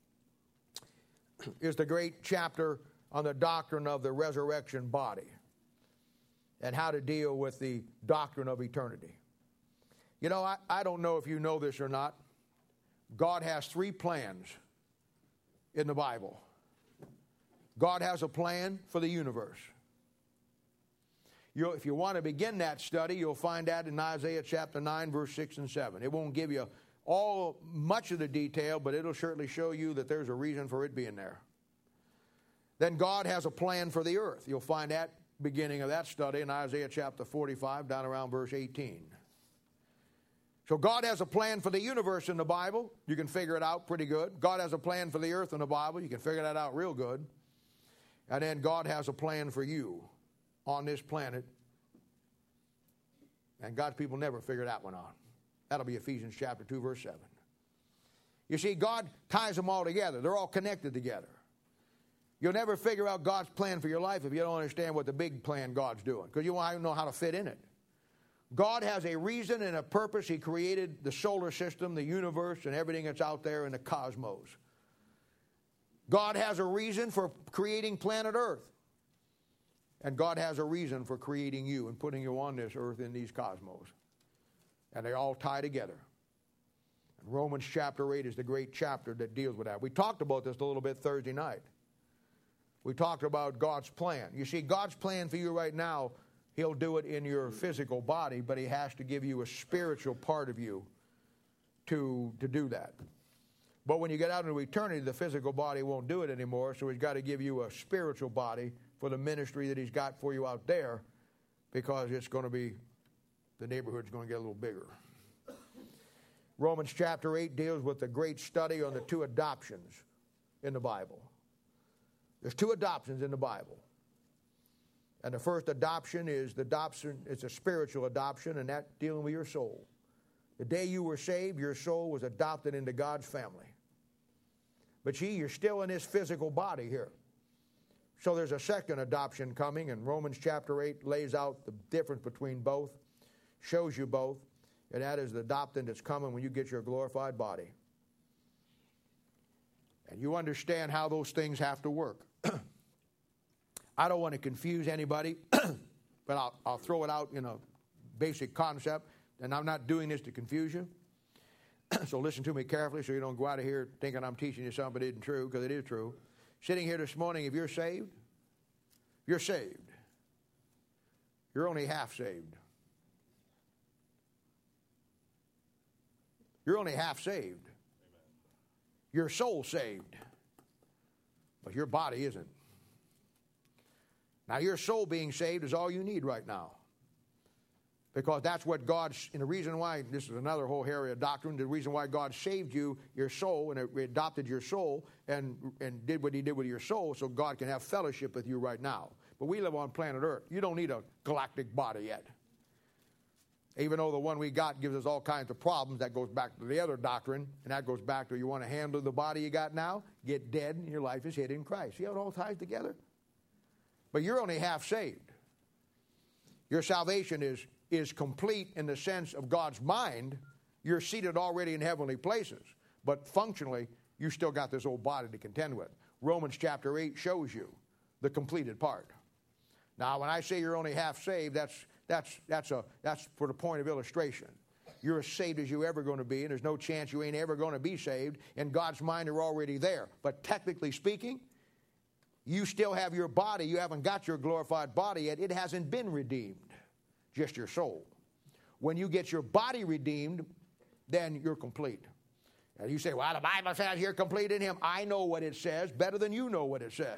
is the great chapter on the doctrine of the resurrection body and how to deal with the doctrine of eternity. I don't know if you know this or not. God has 3 plans in the Bible. God has a plan for the universe. If you want to begin that study, you'll find that in Isaiah chapter 9, verse 6 and 7. It won't give you much of the detail, but it'll certainly show you that there's a reason for it being there. Then God has a plan for the earth. You'll find that beginning of that study in Isaiah chapter 45, down around verse 18. So God has a plan for the universe in the Bible. You can figure it out pretty good. God has a plan for the earth in the Bible. You can figure that out real good. And then God has a plan for you on this planet. And God's people never figure that one out. That'll be Ephesians chapter 2, verse 7. You see, God ties them all together. They're all connected together. You'll never figure out God's plan for your life if you don't understand what the big plan God's doing, because you won't know how to fit in it. God has a reason and a purpose. He created the solar system, the universe, and everything that's out there in the cosmos. God has a reason for creating planet Earth. And God has a reason for creating you and putting you on this earth in these cosmos. And they all tie together. And Romans chapter 8 is the great chapter that deals with that. We talked about this a little bit Thursday night. We talked about God's plan. You see, God's plan for you right now, He'll do it in your physical body, but He has to give you a spiritual part of you to do that. But when you get out into eternity, the physical body won't do it anymore, so He's got to give you a spiritual body for the ministry that He's got for you out there, because it's going to be, the neighborhood's going to get a little bigger. Romans chapter 8 deals with the great study on the 2 adoptions in the Bible. There's 2 adoptions in the Bible. And the first adoption is it's a spiritual adoption, and that's dealing with your soul. The day you were saved, your soul was adopted into God's family. But you're still in this physical body here. So there's a second adoption coming, and Romans chapter 8 lays out the difference between both, shows you both, and that is the adoption that's coming when you get your glorified body. And you understand how those things have to work. I don't want to confuse anybody, but I'll throw it out in a basic concept, and I'm not doing this to confuse you. So listen to me carefully so you don't go out of here thinking I'm teaching you something that isn't true, because it is true. Sitting here this morning, if you're saved, you're saved. You're only half saved. You're only half saved. Your soul's saved, but your body isn't. Now, your soul being saved is all you need right now, because that's what God's, and the reason why, this is another whole area of doctrine, the reason why God saved you, your soul, and adopted your soul, and did what He did with your soul, so God can have fellowship with you right now. But we live on planet Earth. You don't need a galactic body yet. Even though the one we got gives us all kinds of problems, that goes back to the other doctrine, and that goes back to, you want to handle the body you got now, get dead, and your life is hid in Christ. See how it all ties together? but you're only half saved. Your salvation is complete in the sense of God's mind. You're seated already in heavenly places. But functionally, you still got this old body to contend with. Romans chapter 8 shows you the completed part. Now, when I say you're only half saved, that's for the point of illustration. You're as saved as you're ever going to be, and there's no chance you ain't ever going to be saved. In God's mind, you're already there. But technically speaking, you still have your body. You haven't got your glorified body yet. It hasn't been redeemed, just your soul. When you get your body redeemed, then you're complete. And you say, well, the Bible says you're complete in Him. I know what it says better than you know what it says.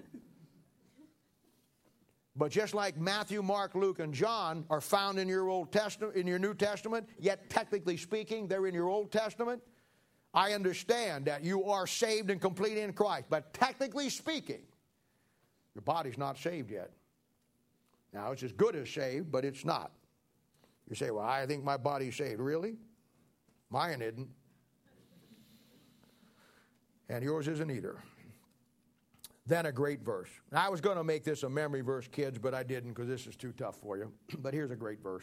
But just like Matthew, Mark, Luke, and John are found in your Old Testament, in your New Testament, yet technically speaking, they're in your Old Testament, I understand that you are saved and complete in Christ. But technically speaking, your body's not saved yet. Now, it's as good as saved, but it's not. You say, well, I think my body's saved. Really? Mine isn't. And yours isn't either. Then a great verse. Now, I was going to make this a memory verse, kids, but I didn't because this is too tough for you. But here's a great verse.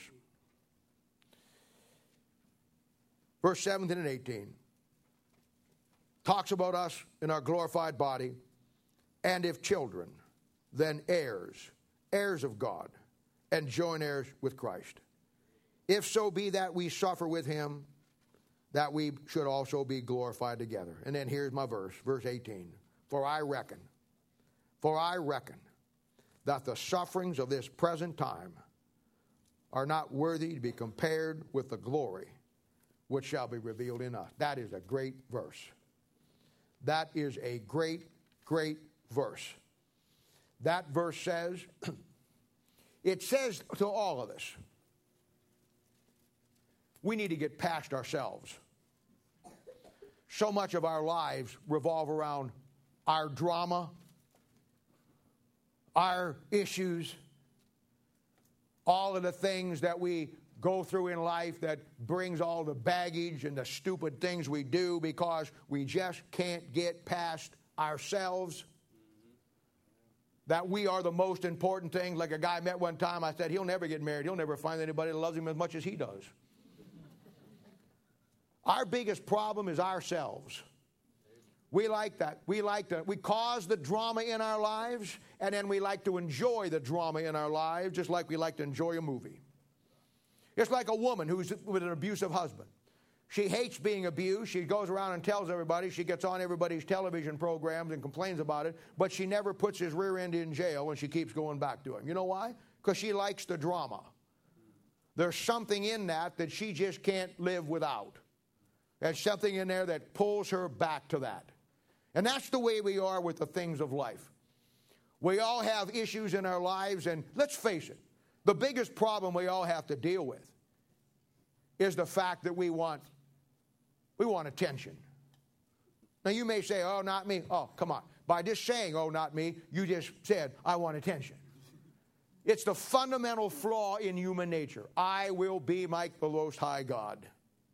Verse 17 and 18 talks about us in our glorified body, and if children, then heirs, heirs of God, and joint heirs with Christ. If so be that we suffer with Him, that we should also be glorified together. And then here's my verse, verse 18. For I reckon that the sufferings of this present time are not worthy to be compared with the glory which shall be revealed in us. That is a great verse. That is a great, great verse. That verse says, it says to all of us, we need to get past ourselves. So much of our lives revolve around our drama, our issues, all of the things that we go through in life that brings all the baggage and the stupid things we do because we just can't get past ourselves. That we are the most important thing. Like a guy I met one time, I said, he'll never get married. He'll never find anybody that loves him as much as he does. Our biggest problem is ourselves. We like that. We cause the drama in our lives, and then we like to enjoy the drama in our lives, just like we like to enjoy a movie. It's like a woman who's with an abusive husband. She hates being abused. She goes around and tells everybody. She gets on everybody's television programs and complains about it, but she never puts his rear end in jail, and she keeps going back to him. You know why? Because she likes the drama. There's something in that she just can't live without. There's something in there that pulls her back to that. And that's the way we are with the things of life. We all have issues in our lives, and let's face it, the biggest problem we all have to deal with is the fact that we want attention. Now you may say, oh, not me. Oh, come on. By just saying, oh, not me, you just said, I want attention. It's the fundamental flaw in human nature. I will be like the Most High God.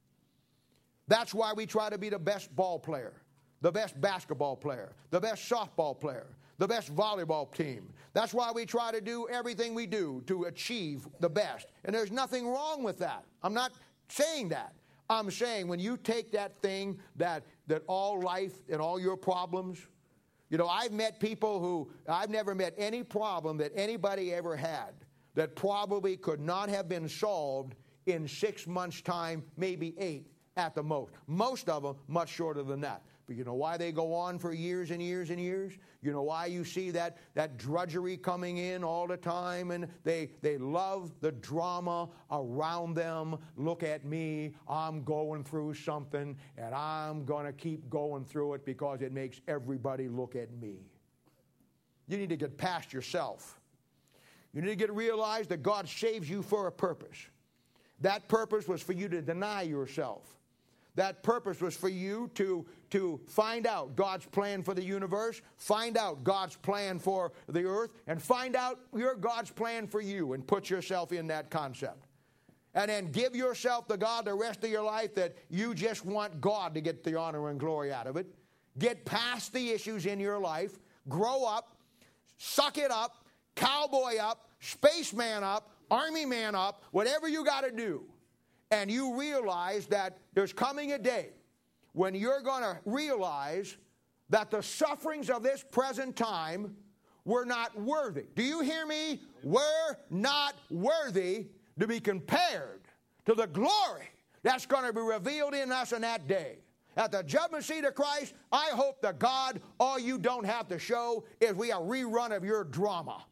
That's why we try to be the best ball player, the best basketball player, the best softball player, the best volleyball team. That's why we try to do everything we do to achieve the best. And there's nothing wrong with that. I'm not saying that. I'm saying when you take that thing that all life and all your problems, you know, I've met people who, I've never met any problem that anybody ever had that probably could not have been solved in 6 months' time, maybe 8 at the most. Most of them much shorter than that. But you know why they go on for years and years and years? You know why you see that drudgery coming in all the time, and they love the drama around them. Look at me, I'm going through something, and I'm going to keep going through it because it makes everybody look at me. You need to get past yourself. You need to realize that God saves you for a purpose. That purpose was for you to deny yourself. That purpose was for you to find out God's plan for the universe, find out God's plan for the earth, and find out your God's plan for you and put yourself in that concept. And then give yourself to God the rest of your life that you just want God to get the honor and glory out of it. Get past the issues in your life. Grow up. Suck it up. cowboy up, spaceman up, army man up, whatever you got to do. And you realize that there's coming a day when you're going to realize that the sufferings of this present time were not worthy. Do you hear me? Were not worthy to be compared to the glory that's going to be revealed in us in that day. At the judgment seat of Christ, I hope to God all you don't have to show is a rerun of your drama.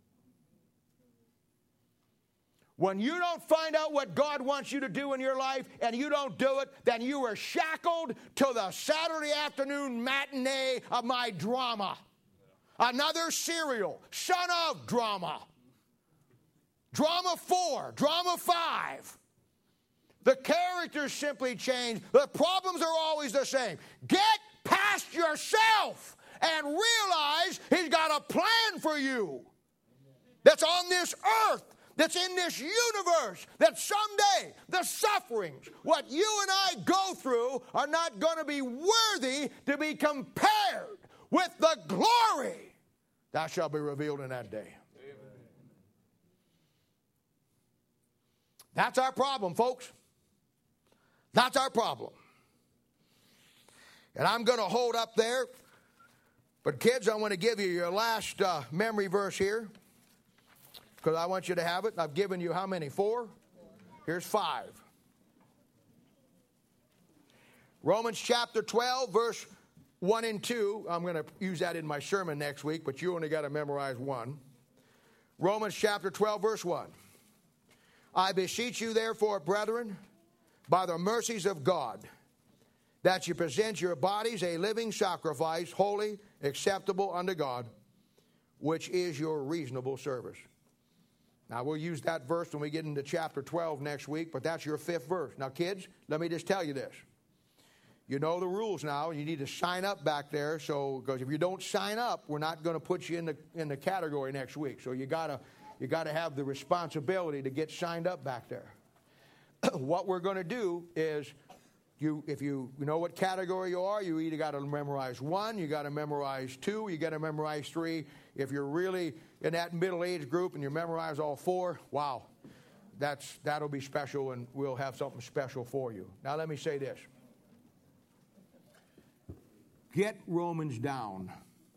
When you don't find out what God wants you to do in your life and you don't do it, then you are shackled to the Saturday afternoon matinee of my drama. Another serial, son of drama. Drama 4, drama 5. The characters simply change. The problems are always the same. Get past yourself and realize He's got a plan for you that's on this earth, that's in this universe, that someday the sufferings, what you and I go through, are not going to be worthy to be compared with the glory that shall be revealed in that day. That's our problem, folks. That's our problem. And I'm going to hold up there. But kids, I want to give you your last memory verse here, because I want you to have it. I've given you how many? 4? Here's 5. Romans chapter 12, verse 1 and 2. I'm going to use that in my sermon next week, but you only got to memorize 1. Romans chapter 12, verse 1. I beseech you, therefore, brethren, by the mercies of God, that you present your bodies a living sacrifice, holy, acceptable unto God, which is your reasonable service. Now, we'll use that verse when we get into chapter 12 next week, but that's your 5th verse. Now, kids, let me just tell you this. You know the rules now. You need to sign up back there, because if you don't sign up, we're not going to put you in the category next week. So you got to have the responsibility to get signed up back there. What we're going to do is, if you know what category you are, you either got to memorize 1, you got to memorize 2, you got to memorize 3. If you're really in that middle age group and you memorize all 4, wow, that'll be special, and we'll have something special for you. Now let me say this. Get Romans down.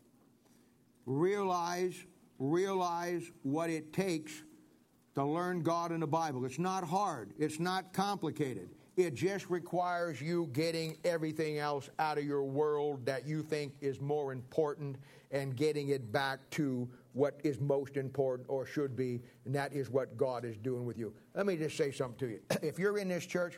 Realize what it takes to learn God in the Bible. It's not hard. It's not complicated. It just requires you getting everything else out of your world that you think is more important and getting it back to what is most important or should be, and that is what God is doing with you. Let me just say something to you. If you're in this church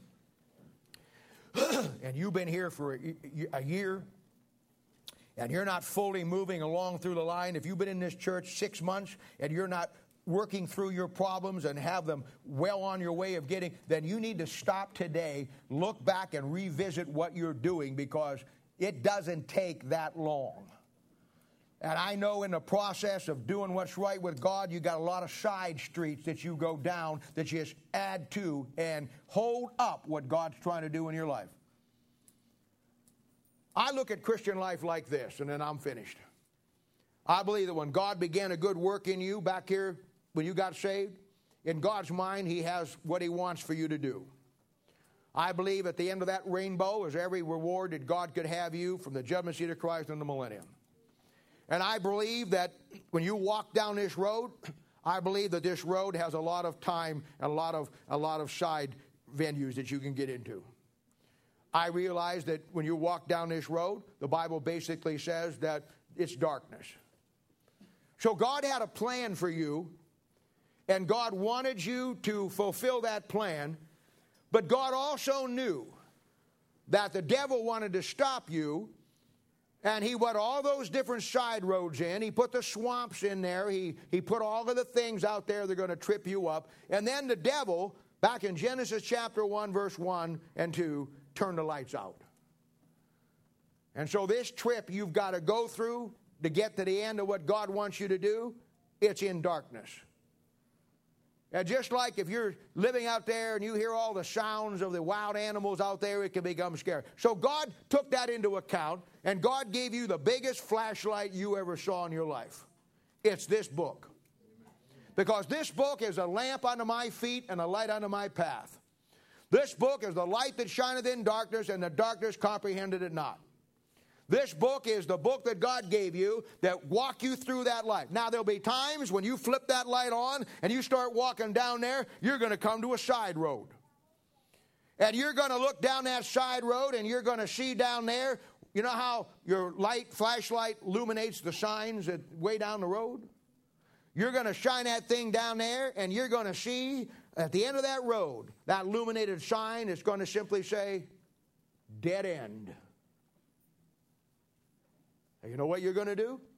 and you've been here for a year and you're not fully moving along through the line, if you've been in this church 6 months and you're not working through your problems and have them well on your way of getting, then you need to stop today, look back and revisit what you're doing, because it doesn't take that long. And I know in the process of doing what's right with God, you got a lot of side streets that you go down that you just add to and hold up what God's trying to do in your life. I look at Christian life like this, and then I'm finished. I believe that when God began a good work in you back here, when you got saved, in God's mind, He has what He wants for you to do. I believe at the end of that rainbow is every reward that God could have you from the judgment seat of Christ in the millennium. And I believe that when you walk down this road, I believe that this road has a lot of time and a lot of side venues that you can get into. I realize that when you walk down this road, the Bible basically says that it's darkness. So God had a plan for you, and God wanted you to fulfill that plan, but God also knew that the devil wanted to stop you, and he put all those different side roads in. He put the swamps in there. He put all of the things out there that are going to trip you up. And then the devil, back in Genesis chapter 1, verse 1 and 2, turned the lights out. And so this trip you've got to go through to get to the end of what God wants you to do, it's in darkness. And just like if you're living out there and you hear all the sounds of the wild animals out there, it can become scary. So God took that into account, and God gave you the biggest flashlight you ever saw in your life. It's this book. Because this book is a lamp unto my feet and a light unto my path. This book is the light that shineth in darkness, and the darkness comprehended it not. This book is the book that God gave you that walk you through that life. Now, there'll be times when you flip that light on and you start walking down there, you're going to come to a side road. And you're going to look down that side road and you're going to see down there, you know how your flashlight illuminates the signs that way down the road? You're going to shine that thing down there and you're going to see at the end of that road, that illuminated sign is going to simply say, dead end. And you know what you're going to do?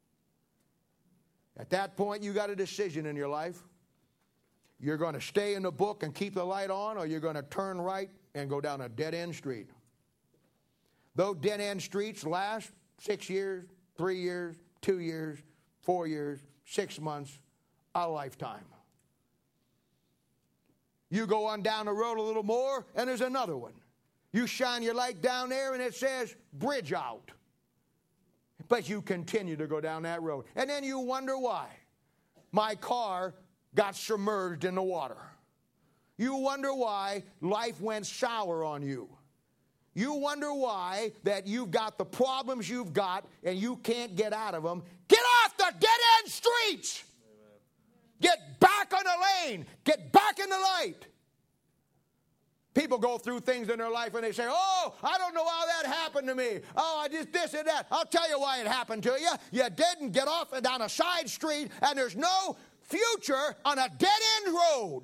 At that point, you got a decision in your life. You're going to stay in the book and keep the light on, or you're going to turn right and go down a dead-end street. Those dead-end streets last 6 years, 3 years, 2 years, 4 years, 6 months, a lifetime. You go on down the road a little more, and there's another one. You shine your light down there, and it says, bridge out. But you continue to go down that road. And then you wonder why. My car got submerged in the water. You wonder why life went sour on you. You wonder why that you've got the problems you've got and you can't get out of them. Get off the dead-end streets. Amen. Get back on the lane. Get back in the light. People go through things in their life and they say, oh, I don't know how that happened to me. Oh, I just this and that. I'll tell you why it happened to you. You didn't get off and down a side street, and there's no future on a dead-end road.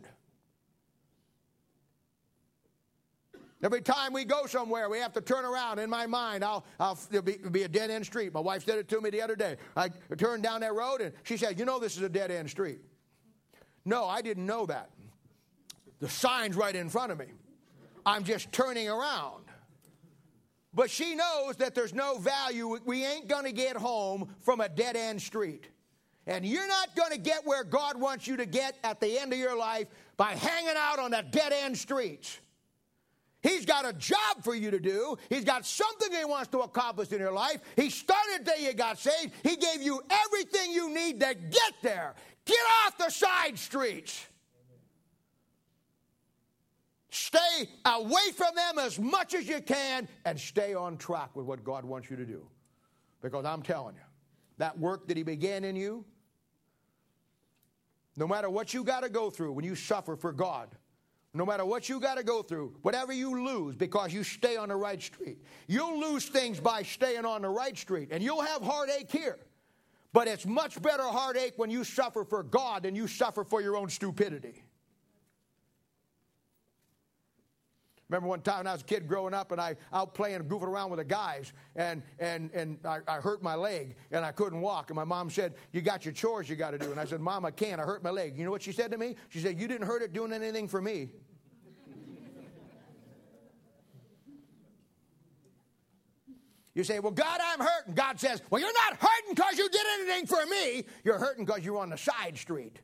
Every time we go somewhere, we have to turn around. In my mind, it'll be a dead-end street. My wife said it to me the other day. I turned down that road, and she said, you know this is a dead-end street. No, I didn't know that. The sign's right in front of me. I'm just turning around. But she knows that there's no value. We ain't going to get home from a dead-end street. And you're not going to get where God wants you to get at the end of your life by hanging out on the dead-end streets. He's got a job for you to do. He's got something he wants to accomplish in your life. He started till you got saved. He gave you everything you need to get there. Get off the side streets. Stay away from them as much as you can and stay on track with what God wants you to do. Because I'm telling you, that work that he began in you, no matter what you got to go through when you suffer for God, no matter what you got to go through, whatever you lose because you stay on the right street, you'll lose things by staying on the right street, and you'll have heartache here. But it's much better heartache when you suffer for God than you suffer for your own stupidity. Remember one time when I was a kid growing up and I out playing and goofing around with the guys and I hurt my leg and I couldn't walk. And my mom said, you got your chores you got to do. And I said, Mom, I can't. I hurt my leg. You know what she said to me? She said, you didn't hurt it doing anything for me. You say, well, God, I'm hurting. God says, well, you're not hurting because you did anything for me. You're hurting because you're on the side street.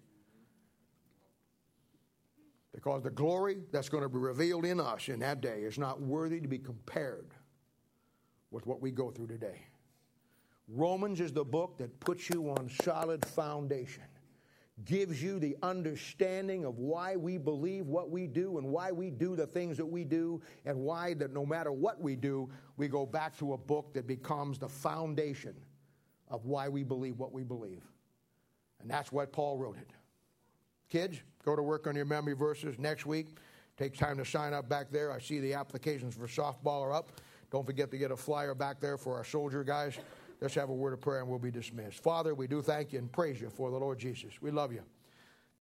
Because the glory that's going to be revealed in us in that day is not worthy to be compared with what we go through today. Romans is the book that puts you on solid foundation, gives you the understanding of why we believe what we do and why we do the things that we do, and why that no matter what we do, we go back to a book that becomes the foundation of why we believe what we believe. And that's why Paul wrote it. Kids, go to work on your memory verses next week. Take time to sign up back there. I see the applications for softball are up. Don't forget to get a flyer back there for our soldier guys. Let's have a word of prayer and we'll be dismissed. Father, we do thank you and praise you for the Lord Jesus. We love you.